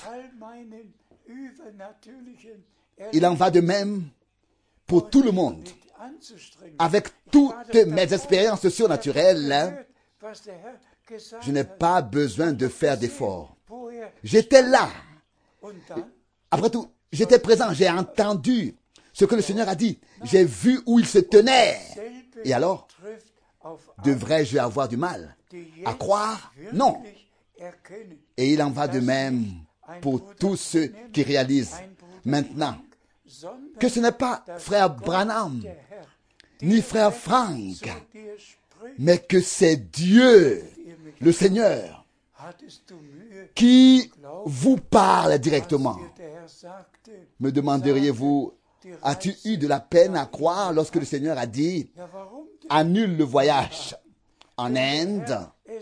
Il en va de même pour tout le monde. Avec toutes mes expériences surnaturelles, je n'ai pas besoin de faire d'efforts. J'étais là. Après tout, j'étais présent, j'ai entendu ce que le Seigneur a dit. J'ai vu où il se tenait. Et alors, devrais-je avoir du mal à croire? Non. Et il en va de même pour tous ceux qui réalisent maintenant que ce n'est pas frère Branham ni frère Frank, mais que c'est Dieu, le Seigneur, qui vous parle directement. Me demanderiez-vous, as-tu eu de la peine à croire lorsque le Seigneur a dit « Annule le voyage en Inde ».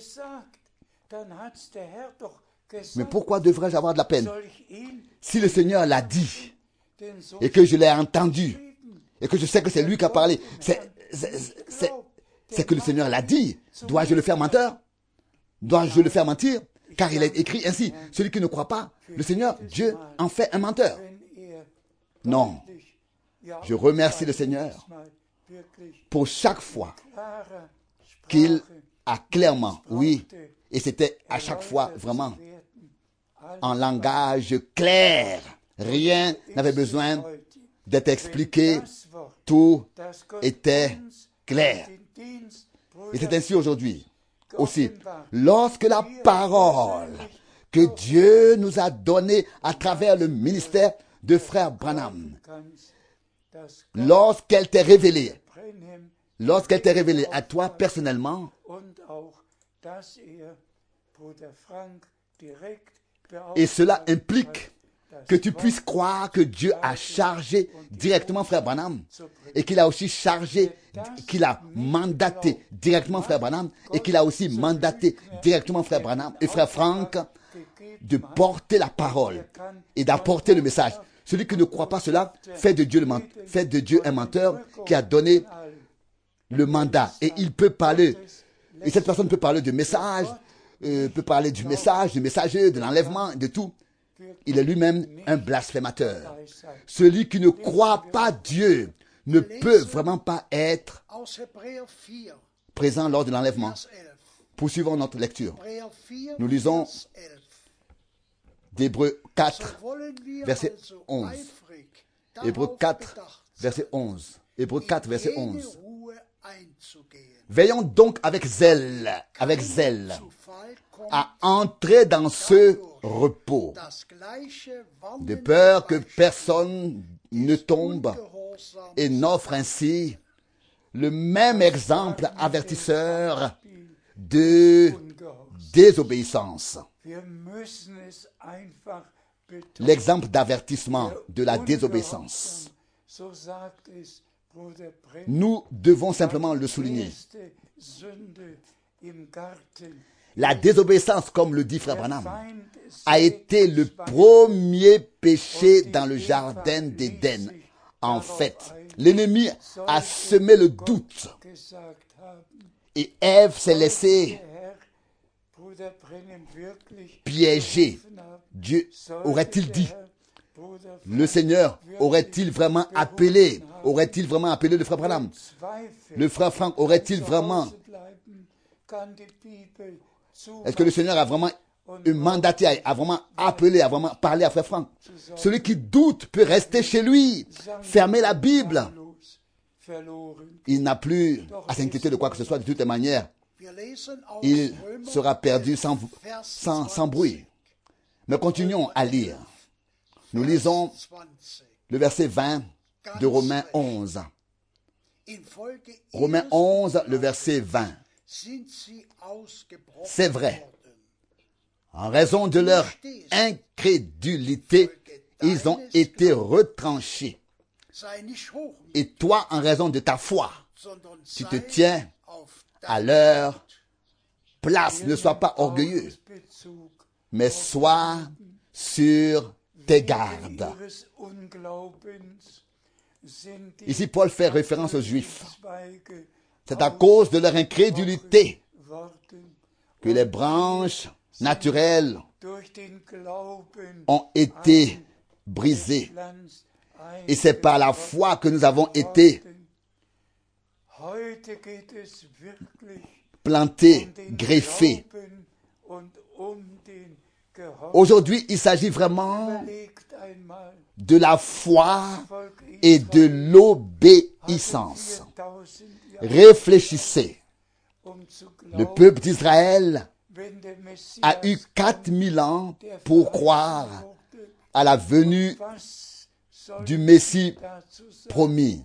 Mais pourquoi devrais-je avoir de la peine? Si le Seigneur l'a dit et que je l'ai entendu et que je sais que c'est lui qui a parlé, c'est que le Seigneur l'a dit. Dois-je le faire menteur? Dois-je le faire mentir? Car il est écrit ainsi, celui qui ne croit pas, le Seigneur, Dieu, en fait un menteur. Non. Je remercie le Seigneur pour chaque fois qu'il a clairement, oui, et c'était à chaque fois vraiment en langage clair. Rien n'avait besoin d'être expliqué. Tout était clair. Et c'est ainsi aujourd'hui aussi. Lorsque la parole que Dieu nous a donnée à travers le ministère de frère Branham lorsqu'elle t'est révélée à toi personnellement, et cela implique que tu puisses croire que Dieu a chargé directement Frère Branham et qu'il a aussi chargé, qu'il a mandaté directement Frère Branham et qu'il a aussi mandaté directement Frère Branham et Frère Frank de porter la parole et d'apporter le message. Celui qui ne croit pas cela fait de Dieu un menteur qui a donné le mandat et il peut parler, et cette personne peut parler de message, peut parler du message, du messager, de l'enlèvement, de tout. Il est lui-même un blasphémateur. Celui qui ne croit pas Dieu ne peut vraiment pas être présent lors de l'enlèvement. Poursuivons notre lecture. Nous lisons d'Hébreux 4, verset 11. Hébreux 4, verset 11. Hébreux 4, verset 11. Veillons donc avec zèle, à entrer dans ce repos, de peur que personne ne tombe et n'offre ainsi le même exemple avertisseur de désobéissance. L'exemple d'avertissement de la désobéissance. Nous devons simplement le souligner. La désobéissance, comme le dit Frère Branham, a été le premier péché dans le jardin d'Éden. En fait, l'ennemi a semé le doute et Ève s'est laissée piéger. Dieu aurait-il dit, le Seigneur aurait-il vraiment appelé le frère Branham? Le frère Frank aurait-il vraiment... Est-ce que le Seigneur a vraiment mandaté, a vraiment appelé, a vraiment parlé à frère Frank? Celui qui doute peut rester chez lui, fermer la Bible. Il n'a plus à s'inquiéter de quoi que ce soit de toutes les manières. Il sera perdu sans bruit. Mais continuons à lire. Nous lisons le verset 20 de Romains 11. Romains 11, le verset 20. C'est vrai. En raison de leur incrédulité, ils ont été retranchés. Et toi, en raison de ta foi, tu te tiens à leur place. Ne sois pas orgueilleux, mais sois sur tes gardes. Ici, Paul fait référence aux Juifs. C'est à cause de leur incrédulité que les branches naturelles ont été brisées. Et c'est par la foi que nous avons été plantés, greffés. Aujourd'hui, il s'agit vraiment de la foi et de l'obéissance. Réfléchissez. Le peuple d'Israël a eu 4000 ans pour croire à la venue du Messie promis.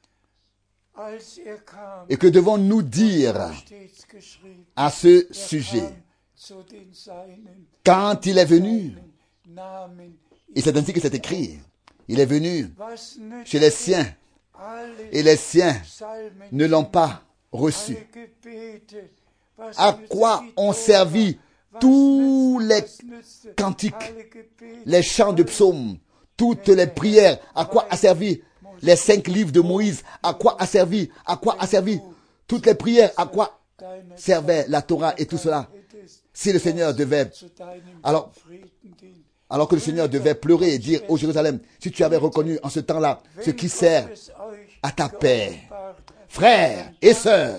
Et que devons-nous dire à ce sujet? Quand il est venu, et c'est ainsi que c'est écrit, il est venu chez les siens, et les siens ne l'ont pas reçu. À quoi ont servi tous les cantiques, les chants de psaumes, toutes les prières? À quoi a servi les 5 livres de Moïse? À quoi a servi toutes les prières? À quoi servait la Torah et tout cela? Si le Seigneur devait, alors que le Seigneur devait pleurer et dire ô Jérusalem, si tu avais reconnu en ce temps-là ce qui sert à ta paix, frères et sœurs,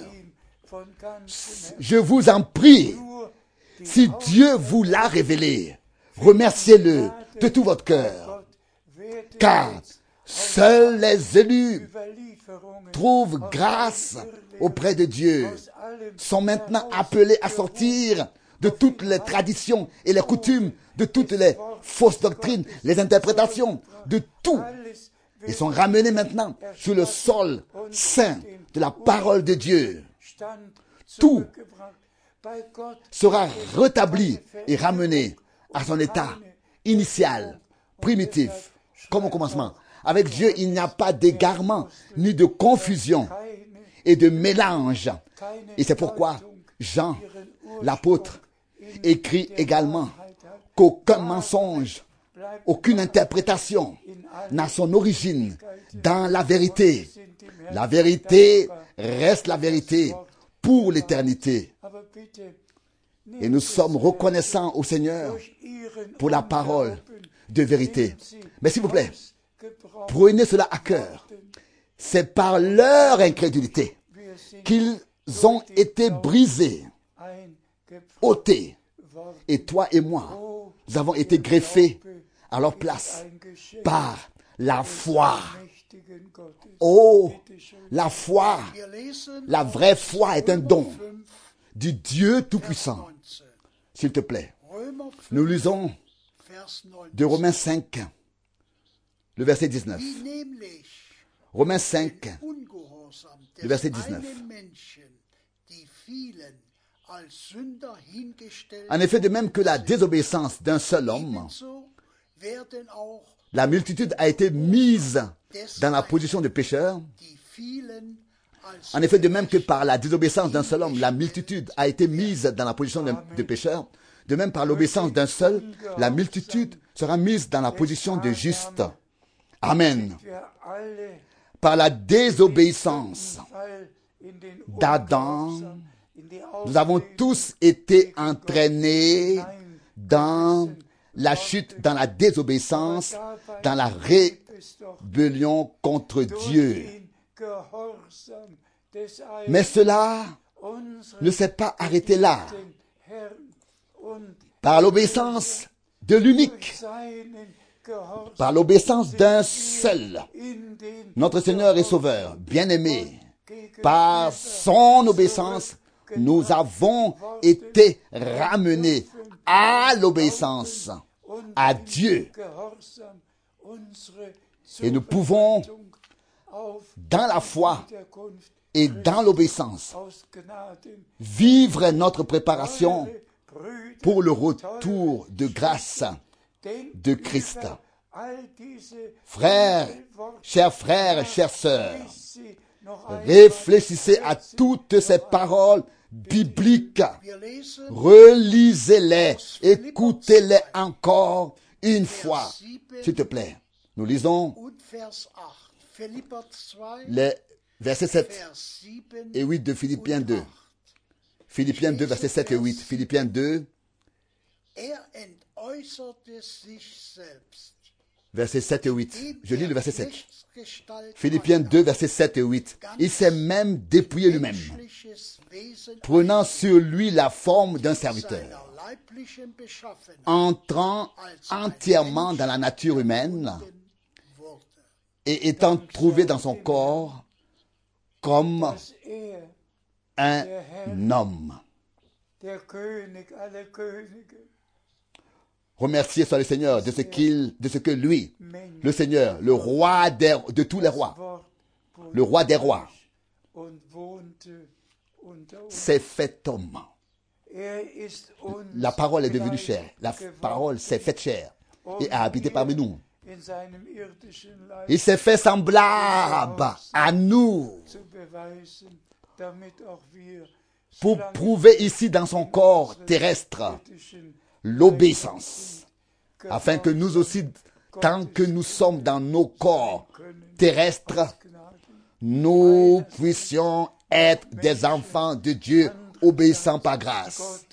je vous en prie, si Dieu vous l'a révélé, remerciez-le de tout votre cœur, car seuls les élus trouvent grâce auprès de Dieu, sont maintenant appelés à sortir de toutes les traditions et les coutumes, de toutes les fausses doctrines, les interprétations, de tout Ils sont ramenés maintenant sur le sol saint de la parole de Dieu. Tout sera rétabli et ramené à son état initial, primitif, comme au commencement. Avec Dieu, il n'y a pas d'égarement, ni de confusion et de mélange. Et c'est pourquoi Jean, l'apôtre, écrit également qu'aucun mensonge, aucune interprétation n'a son origine dans la vérité. La vérité reste la vérité pour l'éternité. Et nous sommes reconnaissants au Seigneur pour la parole de vérité. Mais s'il vous plaît, prenez cela à cœur. C'est par leur incrédulité qu'ils ont été brisés, ôtés. Et toi et moi, nous avons été greffés à leur place par la foi. Oh, la foi, la vraie foi est un don du Dieu Tout-Puissant. S'il te plaît, nous lisons de Romains 5, le verset 19. Romains 5, le verset 19. En effet, de même que la désobéissance d'un seul homme, la multitude a été mise dans la position de pécheur. En effet, de même que par la désobéissance d'un seul homme, la multitude a été mise dans la position de pécheur, de même par l'obéissance d'un seul, la multitude sera mise dans la position de juste. Amen. Par la désobéissance d'Adam, nous avons tous été entraînés dans la chute, dans la désobéissance, dans la rébellion contre Dieu. Mais cela ne s'est pas arrêté là. Par l'obéissance de l'unique, par l'obéissance d'un seul, notre Seigneur et Sauveur, bien-aimé, par son obéissance, nous avons été ramenés à l'obéissance, à Dieu. Et nous pouvons, dans la foi et dans l'obéissance, vivre notre préparation pour le retour de grâce de Christ. Frères, chères sœurs, réfléchissez à toutes ces paroles bibliques, relisez-les, écoutez-les encore une fois, s'il te plaît. Nous lisons les versets 7 et 8 de Philippiens 2. Philippiens 2, versets 7 et 8. Philippiens 2, versets 7 et 8. Je lis le verset 7. Philippiens 2, versets 7 et 8. Il s'est même dépouillé lui-même, prenant sur lui la forme d'un serviteur, entrant entièrement dans la nature humaine et étant trouvé dans son corps comme un homme. Remerciez soit le Seigneur de ce que lui, le Seigneur, le roi de tous les rois, le roi des rois, s'est fait homme. La parole est devenue chair. La parole s'est faite chair et a habité parmi nous. Il s'est fait semblable à nous pour prouver ici dans son corps terrestre l'obéissance, afin que nous aussi, tant que nous sommes dans nos corps terrestres, nous puissions être des enfants de Dieu obéissants par grâce.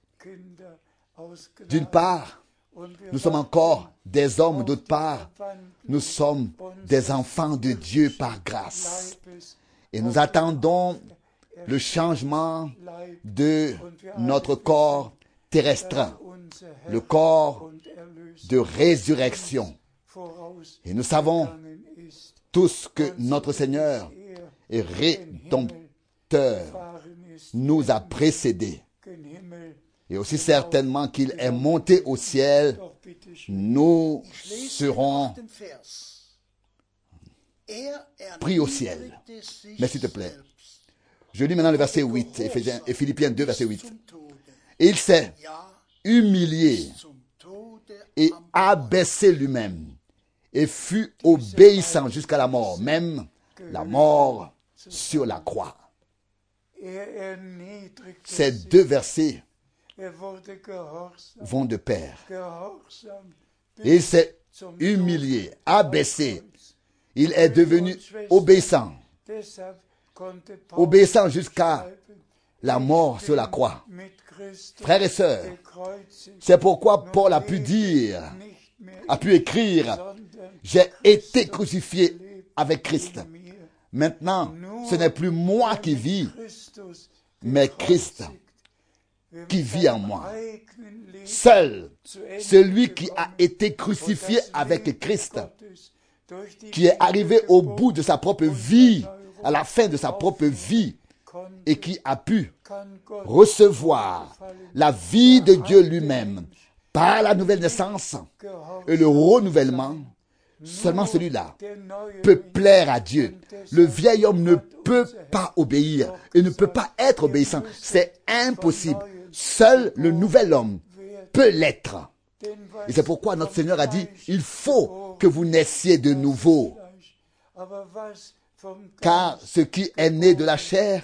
D'une part, nous sommes encore des hommes, d'autre part, nous sommes des enfants de Dieu par grâce. Et nous attendons le changement de notre corps terrestre, le corps de résurrection. Et nous savons tous que notre Seigneur et Rédempteur nous a précédés. Et aussi certainement qu'il est monté au ciel, nous serons pris au ciel. Mais s'il te plaît, je lis maintenant le verset 8, et Philippiens 2, verset 8. Il s'est humilié et abaissé lui-même et fut obéissant jusqu'à la mort, même la mort sur la croix. Ces deux versets vont de pair. Il s'est humilié, abaissé. Il est devenu obéissant. Obéissant jusqu'à la mort sur la croix. Frères et sœurs, c'est pourquoi Paul a pu écrire, j'ai été crucifié avec Christ. Maintenant, ce n'est plus moi qui vis, mais Christ qui vit en moi. Seul celui qui a été crucifié avec Christ, qui est arrivé au bout de sa propre vie, à la fin de sa propre vie, et qui a pu recevoir la vie de Dieu lui-même par la nouvelle naissance et le renouvellement, seulement celui-là peut plaire à Dieu. Le vieil homme ne peut pas obéir et ne peut pas être obéissant. C'est impossible. Seul le nouvel homme peut l'être. Et c'est pourquoi notre Seigneur a dit, il faut que vous naissiez de nouveau. Car ce qui est né de la chair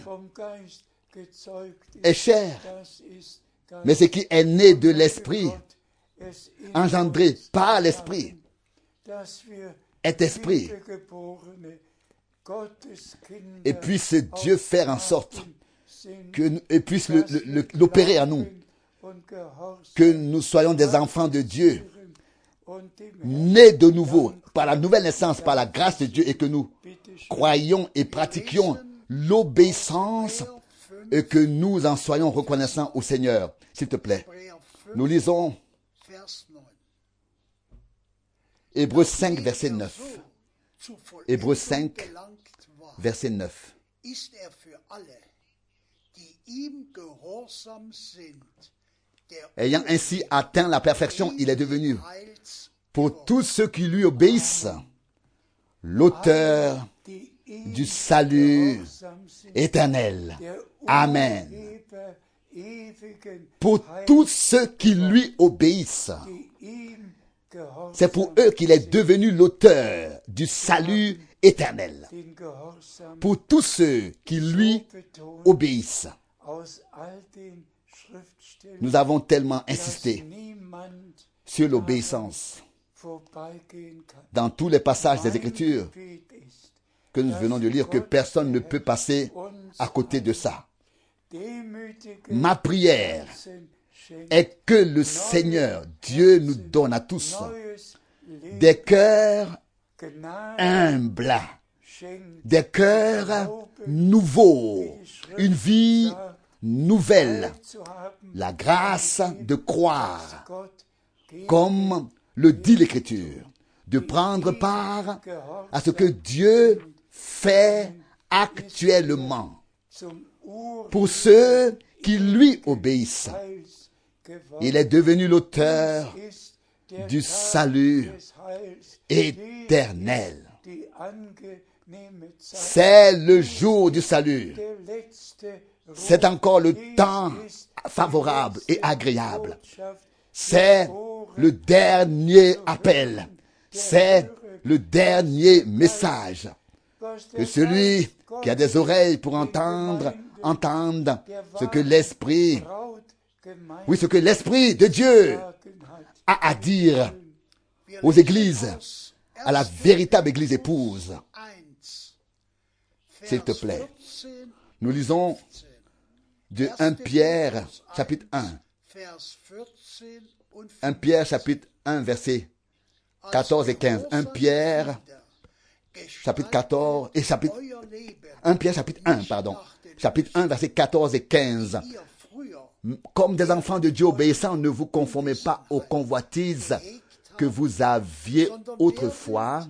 est chair. Mais ce qui est né de l'esprit, engendré par l'esprit, est esprit. Et puisse Dieu faire en sorte et puisse l'opérer à nous, que nous soyons des enfants de Dieu, nés de nouveau par la nouvelle naissance, par la grâce de Dieu, et que nous croyions et pratiquions l'obéissance et que nous en soyons reconnaissants au Seigneur. S'il te plaît, nous lisons Hébreux 5, verset 9. Hébreux 5, verset 9. Ayant ainsi atteint la perfection, il est devenu, pour tous ceux qui lui obéissent, l'auteur du salut éternel. Amen. Pour tous ceux qui lui obéissent. C'est pour eux qu'il est devenu l'auteur du salut éternel. Pour tous ceux qui lui obéissent. Nous avons tellement insisté sur l'obéissance dans tous les passages des Écritures que nous venons de lire, que personne ne peut passer à côté de ça. Ma prière est que le Seigneur, Dieu, nous donne à tous des cœurs humbles, des cœurs nouveaux, une vie nouvelle, la grâce de croire, comme le dit l'Écriture, de prendre part à ce que Dieu fait actuellement pour ceux qui lui obéissent. Il est devenu l'auteur du salut éternel. C'est le jour du salut. C'est encore le temps favorable et agréable. C'est le dernier appel. C'est le dernier message. Que celui qui a des oreilles pour entendre ce que l'Esprit, ce que l'Esprit de Dieu a à dire aux églises, à la véritable église épouse. S'il te plaît, nous lisons de 1 Pierre, chapitre 1. 1 Pierre, chapitre 1, versets 14 et 15. 1 Pierre, chapitre 14, et chapitre 1 Pierre, chapitre 1, pardon. Chapitre 1, versets 14 et 15. Comme des enfants de Dieu obéissants, ne vous conformez pas aux convoitises que vous aviez autrefois.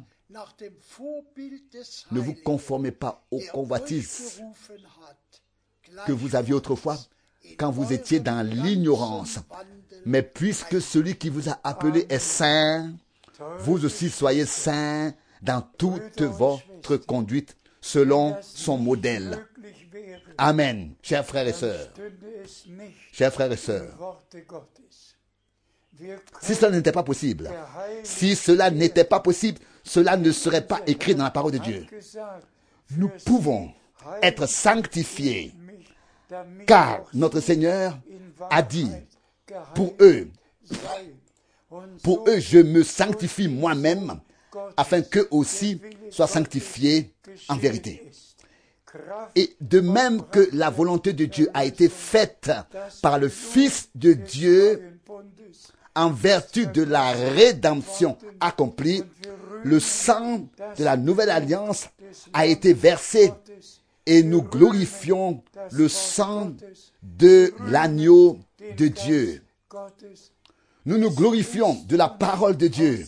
Ne vous conformez pas aux convoitises que vous aviez autrefois quand vous étiez dans l'ignorance. Mais puisque celui qui vous a appelé est saint, vous aussi soyez saints dans toute votre conduite selon son modèle. Amen. Chers frères et sœurs, chers frères et sœurs, si cela n'était pas possible, cela ne serait pas écrit dans la parole de Dieu. Nous pouvons être sanctifiés, car notre Seigneur a dit, pour eux, je me sanctifie moi-même, afin qu'eux aussi soient sanctifiés en vérité. Et de même que la volonté de Dieu a été faite par le Fils de Dieu en vertu de la rédemption accomplie, le sang de la nouvelle alliance a été versé et nous glorifions le sang de l'agneau de Dieu. Nous nous glorifions de la parole de Dieu.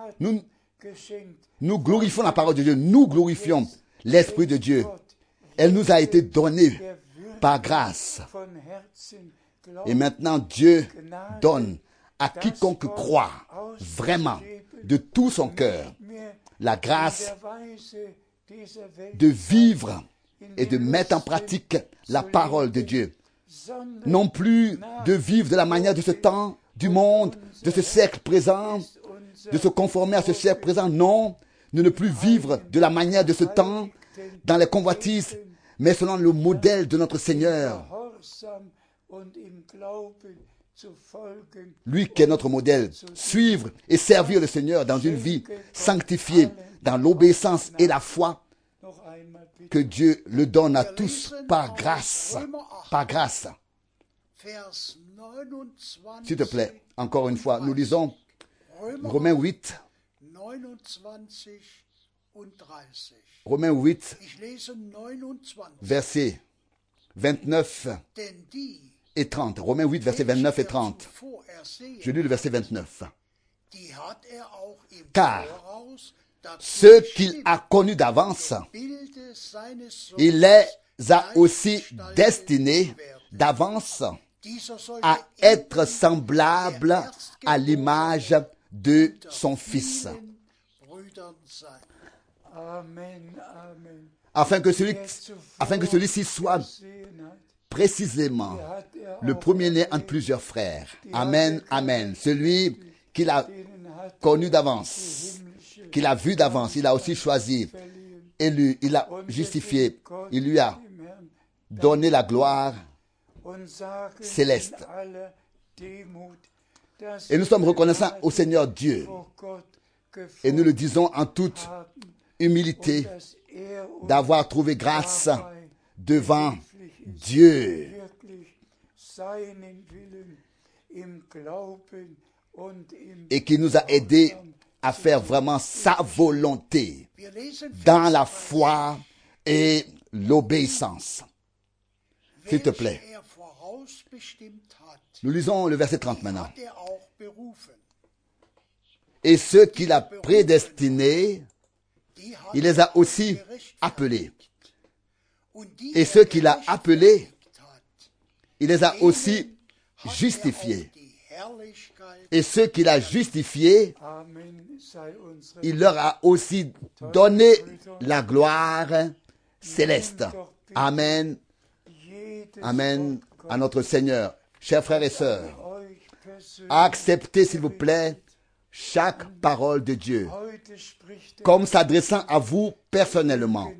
Nous glorifions la parole de Dieu. Nous glorifions l'Esprit de Dieu. Elle nous a été donnée par grâce. Et maintenant, Dieu donne à quiconque croit vraiment de tout son cœur la grâce de vivre et de mettre en pratique la parole de Dieu. Non plus de vivre de la manière de ce temps, du monde, de ce siècle présent, de se conformer à ce siècle présent. Non, de ne plus vivre de la manière de ce temps, dans les convoitises, mais selon le modèle de notre Seigneur. Lui qui est notre modèle, suivre et servir le Seigneur dans une vie sanctifiée, dans l'obéissance et la foi, que Dieu le donne à tous par grâce. Par grâce. S'il te plaît, encore une fois, nous lisons Romains 8. Romains 8, versets 29 et 30. Romains 8, versets 29 et 30. Je lis le verset 29. Car ceux qu'il a connus d'avance, il les a aussi destinés d'avance à être semblables à l'image de son Fils. Afin que celui-ci soit précisément le premier-né entre plusieurs frères. Amen, amen. Celui qu'il a connu d'avance, qu'il a vu d'avance, il a aussi choisi, élu, il a justifié, il lui a donné la gloire céleste. Et nous sommes reconnaissants au Seigneur Dieu. Et nous le disons en toute humilité d'avoir trouvé grâce devant Dieu. Et qui nous a aidés à faire vraiment sa volonté dans la foi et l'obéissance. S'il te plaît. Nous lisons le verset 30 maintenant. Et ceux qu'il a prédestinés, il les a aussi appelés. Et ceux qu'il a appelés, il les a aussi justifiés. Et ceux qu'il a justifiés, il leur a aussi donné la gloire céleste. Amen. Amen à notre Seigneur. Chers frères et sœurs, acceptez s'il vous plaît chaque parole de Dieu comme s'adressant à vous personnellement.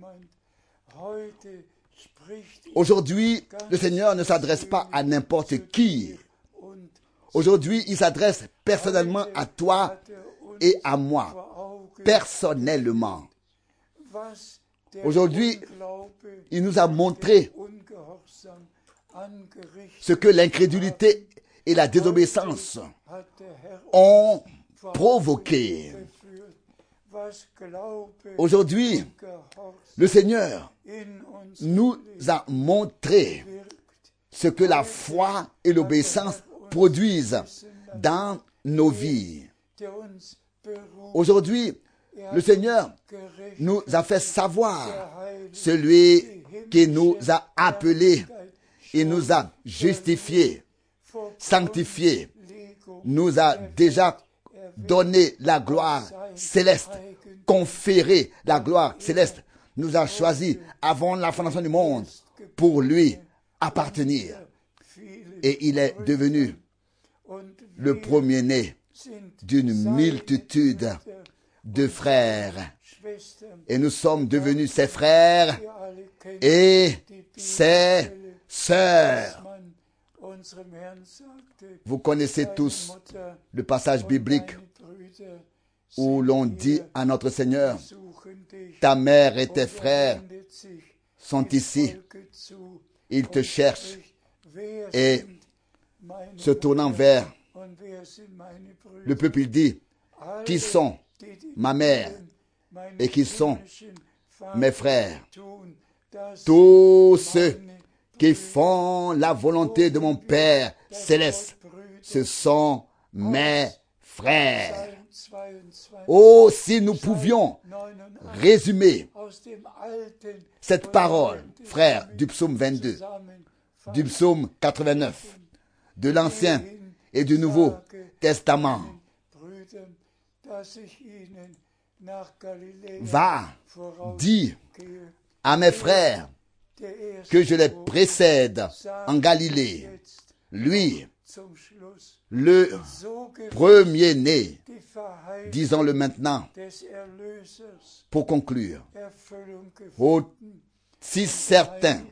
Aujourd'hui, le Seigneur ne s'adresse pas à n'importe qui. Aujourd'hui, il s'adresse personnellement à toi et à moi, personnellement. Aujourd'hui, il nous a montré ce que l'incrédulité et la désobéissance ont provoqué. Aujourd'hui, le Seigneur nous a montré ce que la foi et l'obéissance produisent dans nos vies. Aujourd'hui, le Seigneur nous a fait savoir celui qui nous a appelés, il nous a justifiés, sanctifiés, nous a déjà donné la gloire céleste, conféré la gloire céleste, nous a choisis avant la fondation du monde pour lui appartenir. Et il est devenu le premier-né d'une multitude de frères. Et nous sommes devenus ses frères et ses sœurs. Vous connaissez tous le passage biblique où l'on dit à notre Seigneur, ta mère et tes frères sont ici, ils te cherchent. Et se tournant vers le peuple, il dit, qui sont ma mère et qui sont mes frères? Tous ceux qui font la volonté de mon Père céleste, ce sont mes frères. Oh, si nous pouvions résumer cette parole, frères, du psaume 22, du psaume 89, de l'Ancien et du Nouveau Testament. Va, dis à mes frères que je les précède en Galilée. Lui, le premier-né, disons-le maintenant, pour conclure, si certain,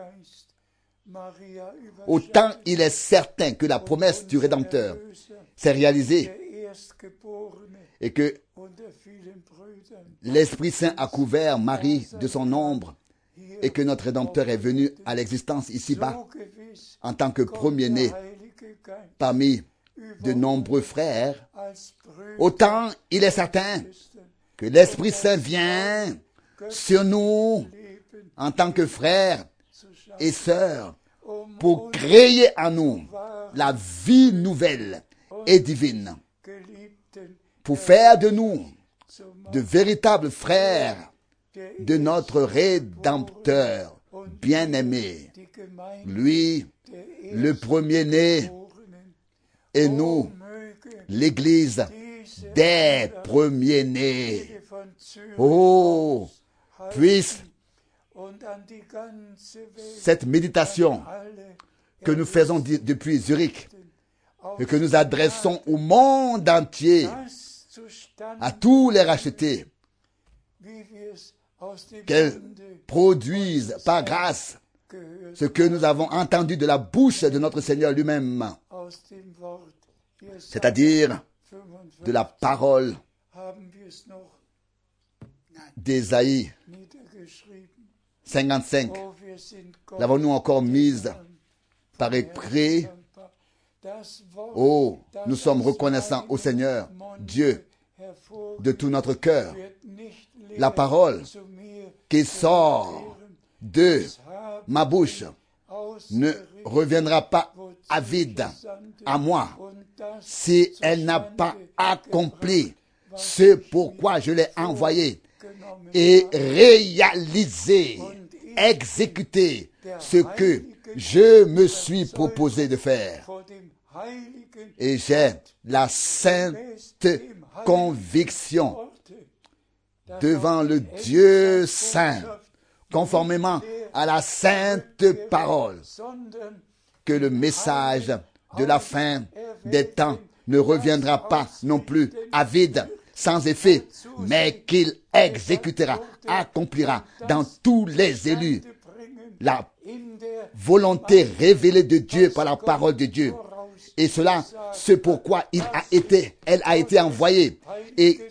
autant il est certain que la promesse du Rédempteur s'est réalisée et que l'Esprit Saint a couvert Marie de son ombre et que notre Rédempteur est venu à l'existence ici-bas en tant que premier-né parmi de nombreux frères, autant il est certain que l'Esprit Saint vient sur nous en tant que frères et sœurs pour créer en nous la vie nouvelle et divine, pour faire de nous de véritables frères de notre Rédempteur bien-aimé, lui, le premier-né, et nous, l'Église des premiers-nés. Oh, puisse cette méditation que nous faisons depuis Zurich et que nous adressons au monde entier, à tous les rachetés, qu'elle produise par grâce ce que nous avons entendu de la bouche de notre Seigneur lui-même, c'est-à-dire de la parole d'Ésaïe 55. L'avons-nous encore mise par écrit? Oh, nous sommes reconnaissants au Seigneur, Dieu, de tout notre cœur. La parole qui sort de ma bouche ne reviendra pas à vide à moi si elle n'a pas accompli ce pourquoi je l'ai envoyé et réalisé, exécuté ce que je me suis proposé de faire. Et j'ai la sainte conviction devant le Dieu saint, conformément à la sainte parole, que le message de la fin des temps ne reviendra pas non plus à vide, sans effet, mais qu'il exécutera, accomplira dans tous les élus la volonté révélée de Dieu par la parole de Dieu. Et cela, c'est pourquoi elle a été envoyée. Et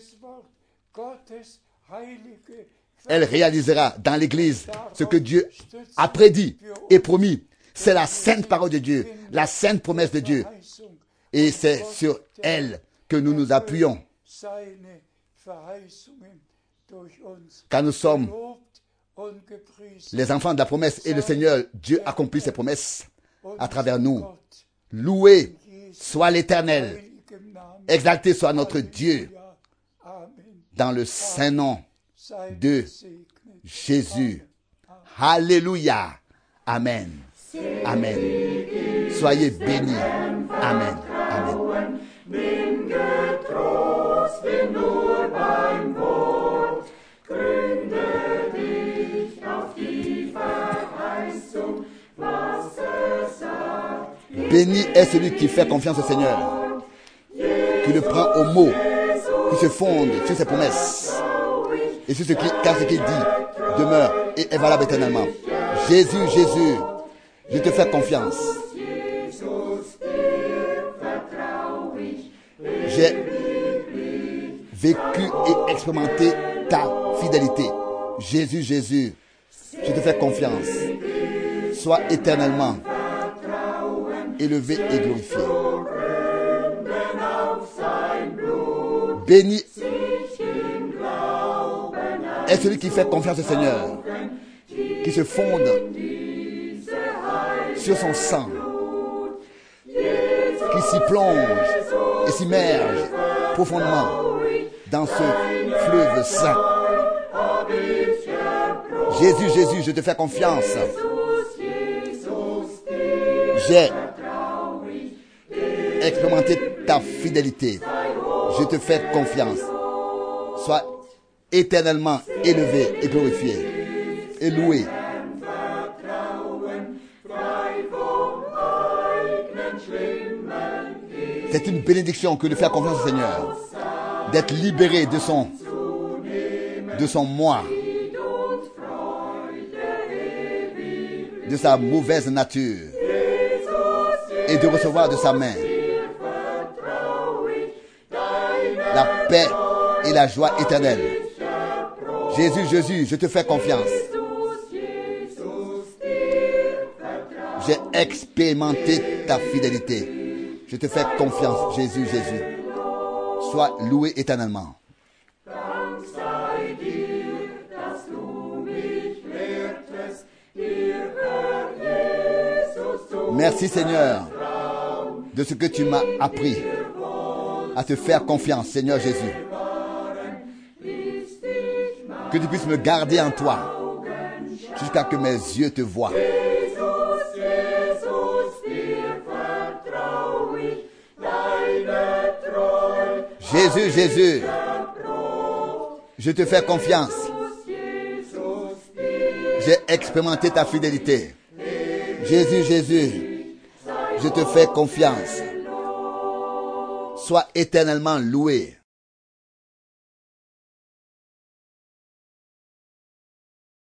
elle réalisera dans l'Église ce que Dieu a prédit et promis. C'est la sainte parole de Dieu, la sainte promesse de Dieu. Et c'est sur elle que nous nous appuyons. Car nous sommes les enfants de la promesse et le Seigneur, Dieu accomplit ses promesses à travers nous. Loué soit l'Éternel, exalté soit notre Dieu, dans le saint nom de Jésus. Alléluia. Amen. Amen. Soyez bénis. Amen. Amen. Bin getrost, bin nur beim Wort Béni est celui qui fait confiance au Seigneur, qui le prend au mot, qui se fonde sur ses promesses et sur car ce qu'il dit demeure et est valable éternellement. Jésus, Jésus, je te fais confiance. J'ai vécu et expérimenté ta fidélité. Jésus, Jésus, je te fais confiance. Sois éternellement élevé et glorifié. Béni est celui qui fait confiance au Seigneur, qui se fonde sur son sang, qui s'y plonge et s'immerge profondément dans ce fleuve saint. Jésus, Jésus, je te fais confiance. J'ai expérimenté ta fidélité. Je te fais confiance. Sois éternellement élevé et glorifié et loué. C'est une bénédiction que de faire confiance au Seigneur, d'être libéré de son moi, de sa mauvaise nature et de recevoir de sa main la paix et la joie éternelle. Jésus, Jésus, je te fais confiance. J'ai expérimenté ta fidélité. Je te fais confiance, Jésus, Jésus. Sois loué éternellement. Merci Seigneur de ce que tu m'as appris à te faire confiance, Seigneur Jésus. Que tu puisses me garder en toi jusqu'à que mes yeux te voient. Jésus, Jésus, je te fais confiance. J'ai expérimenté ta fidélité. Jésus, Jésus, je te fais confiance. Sois éternellement loué.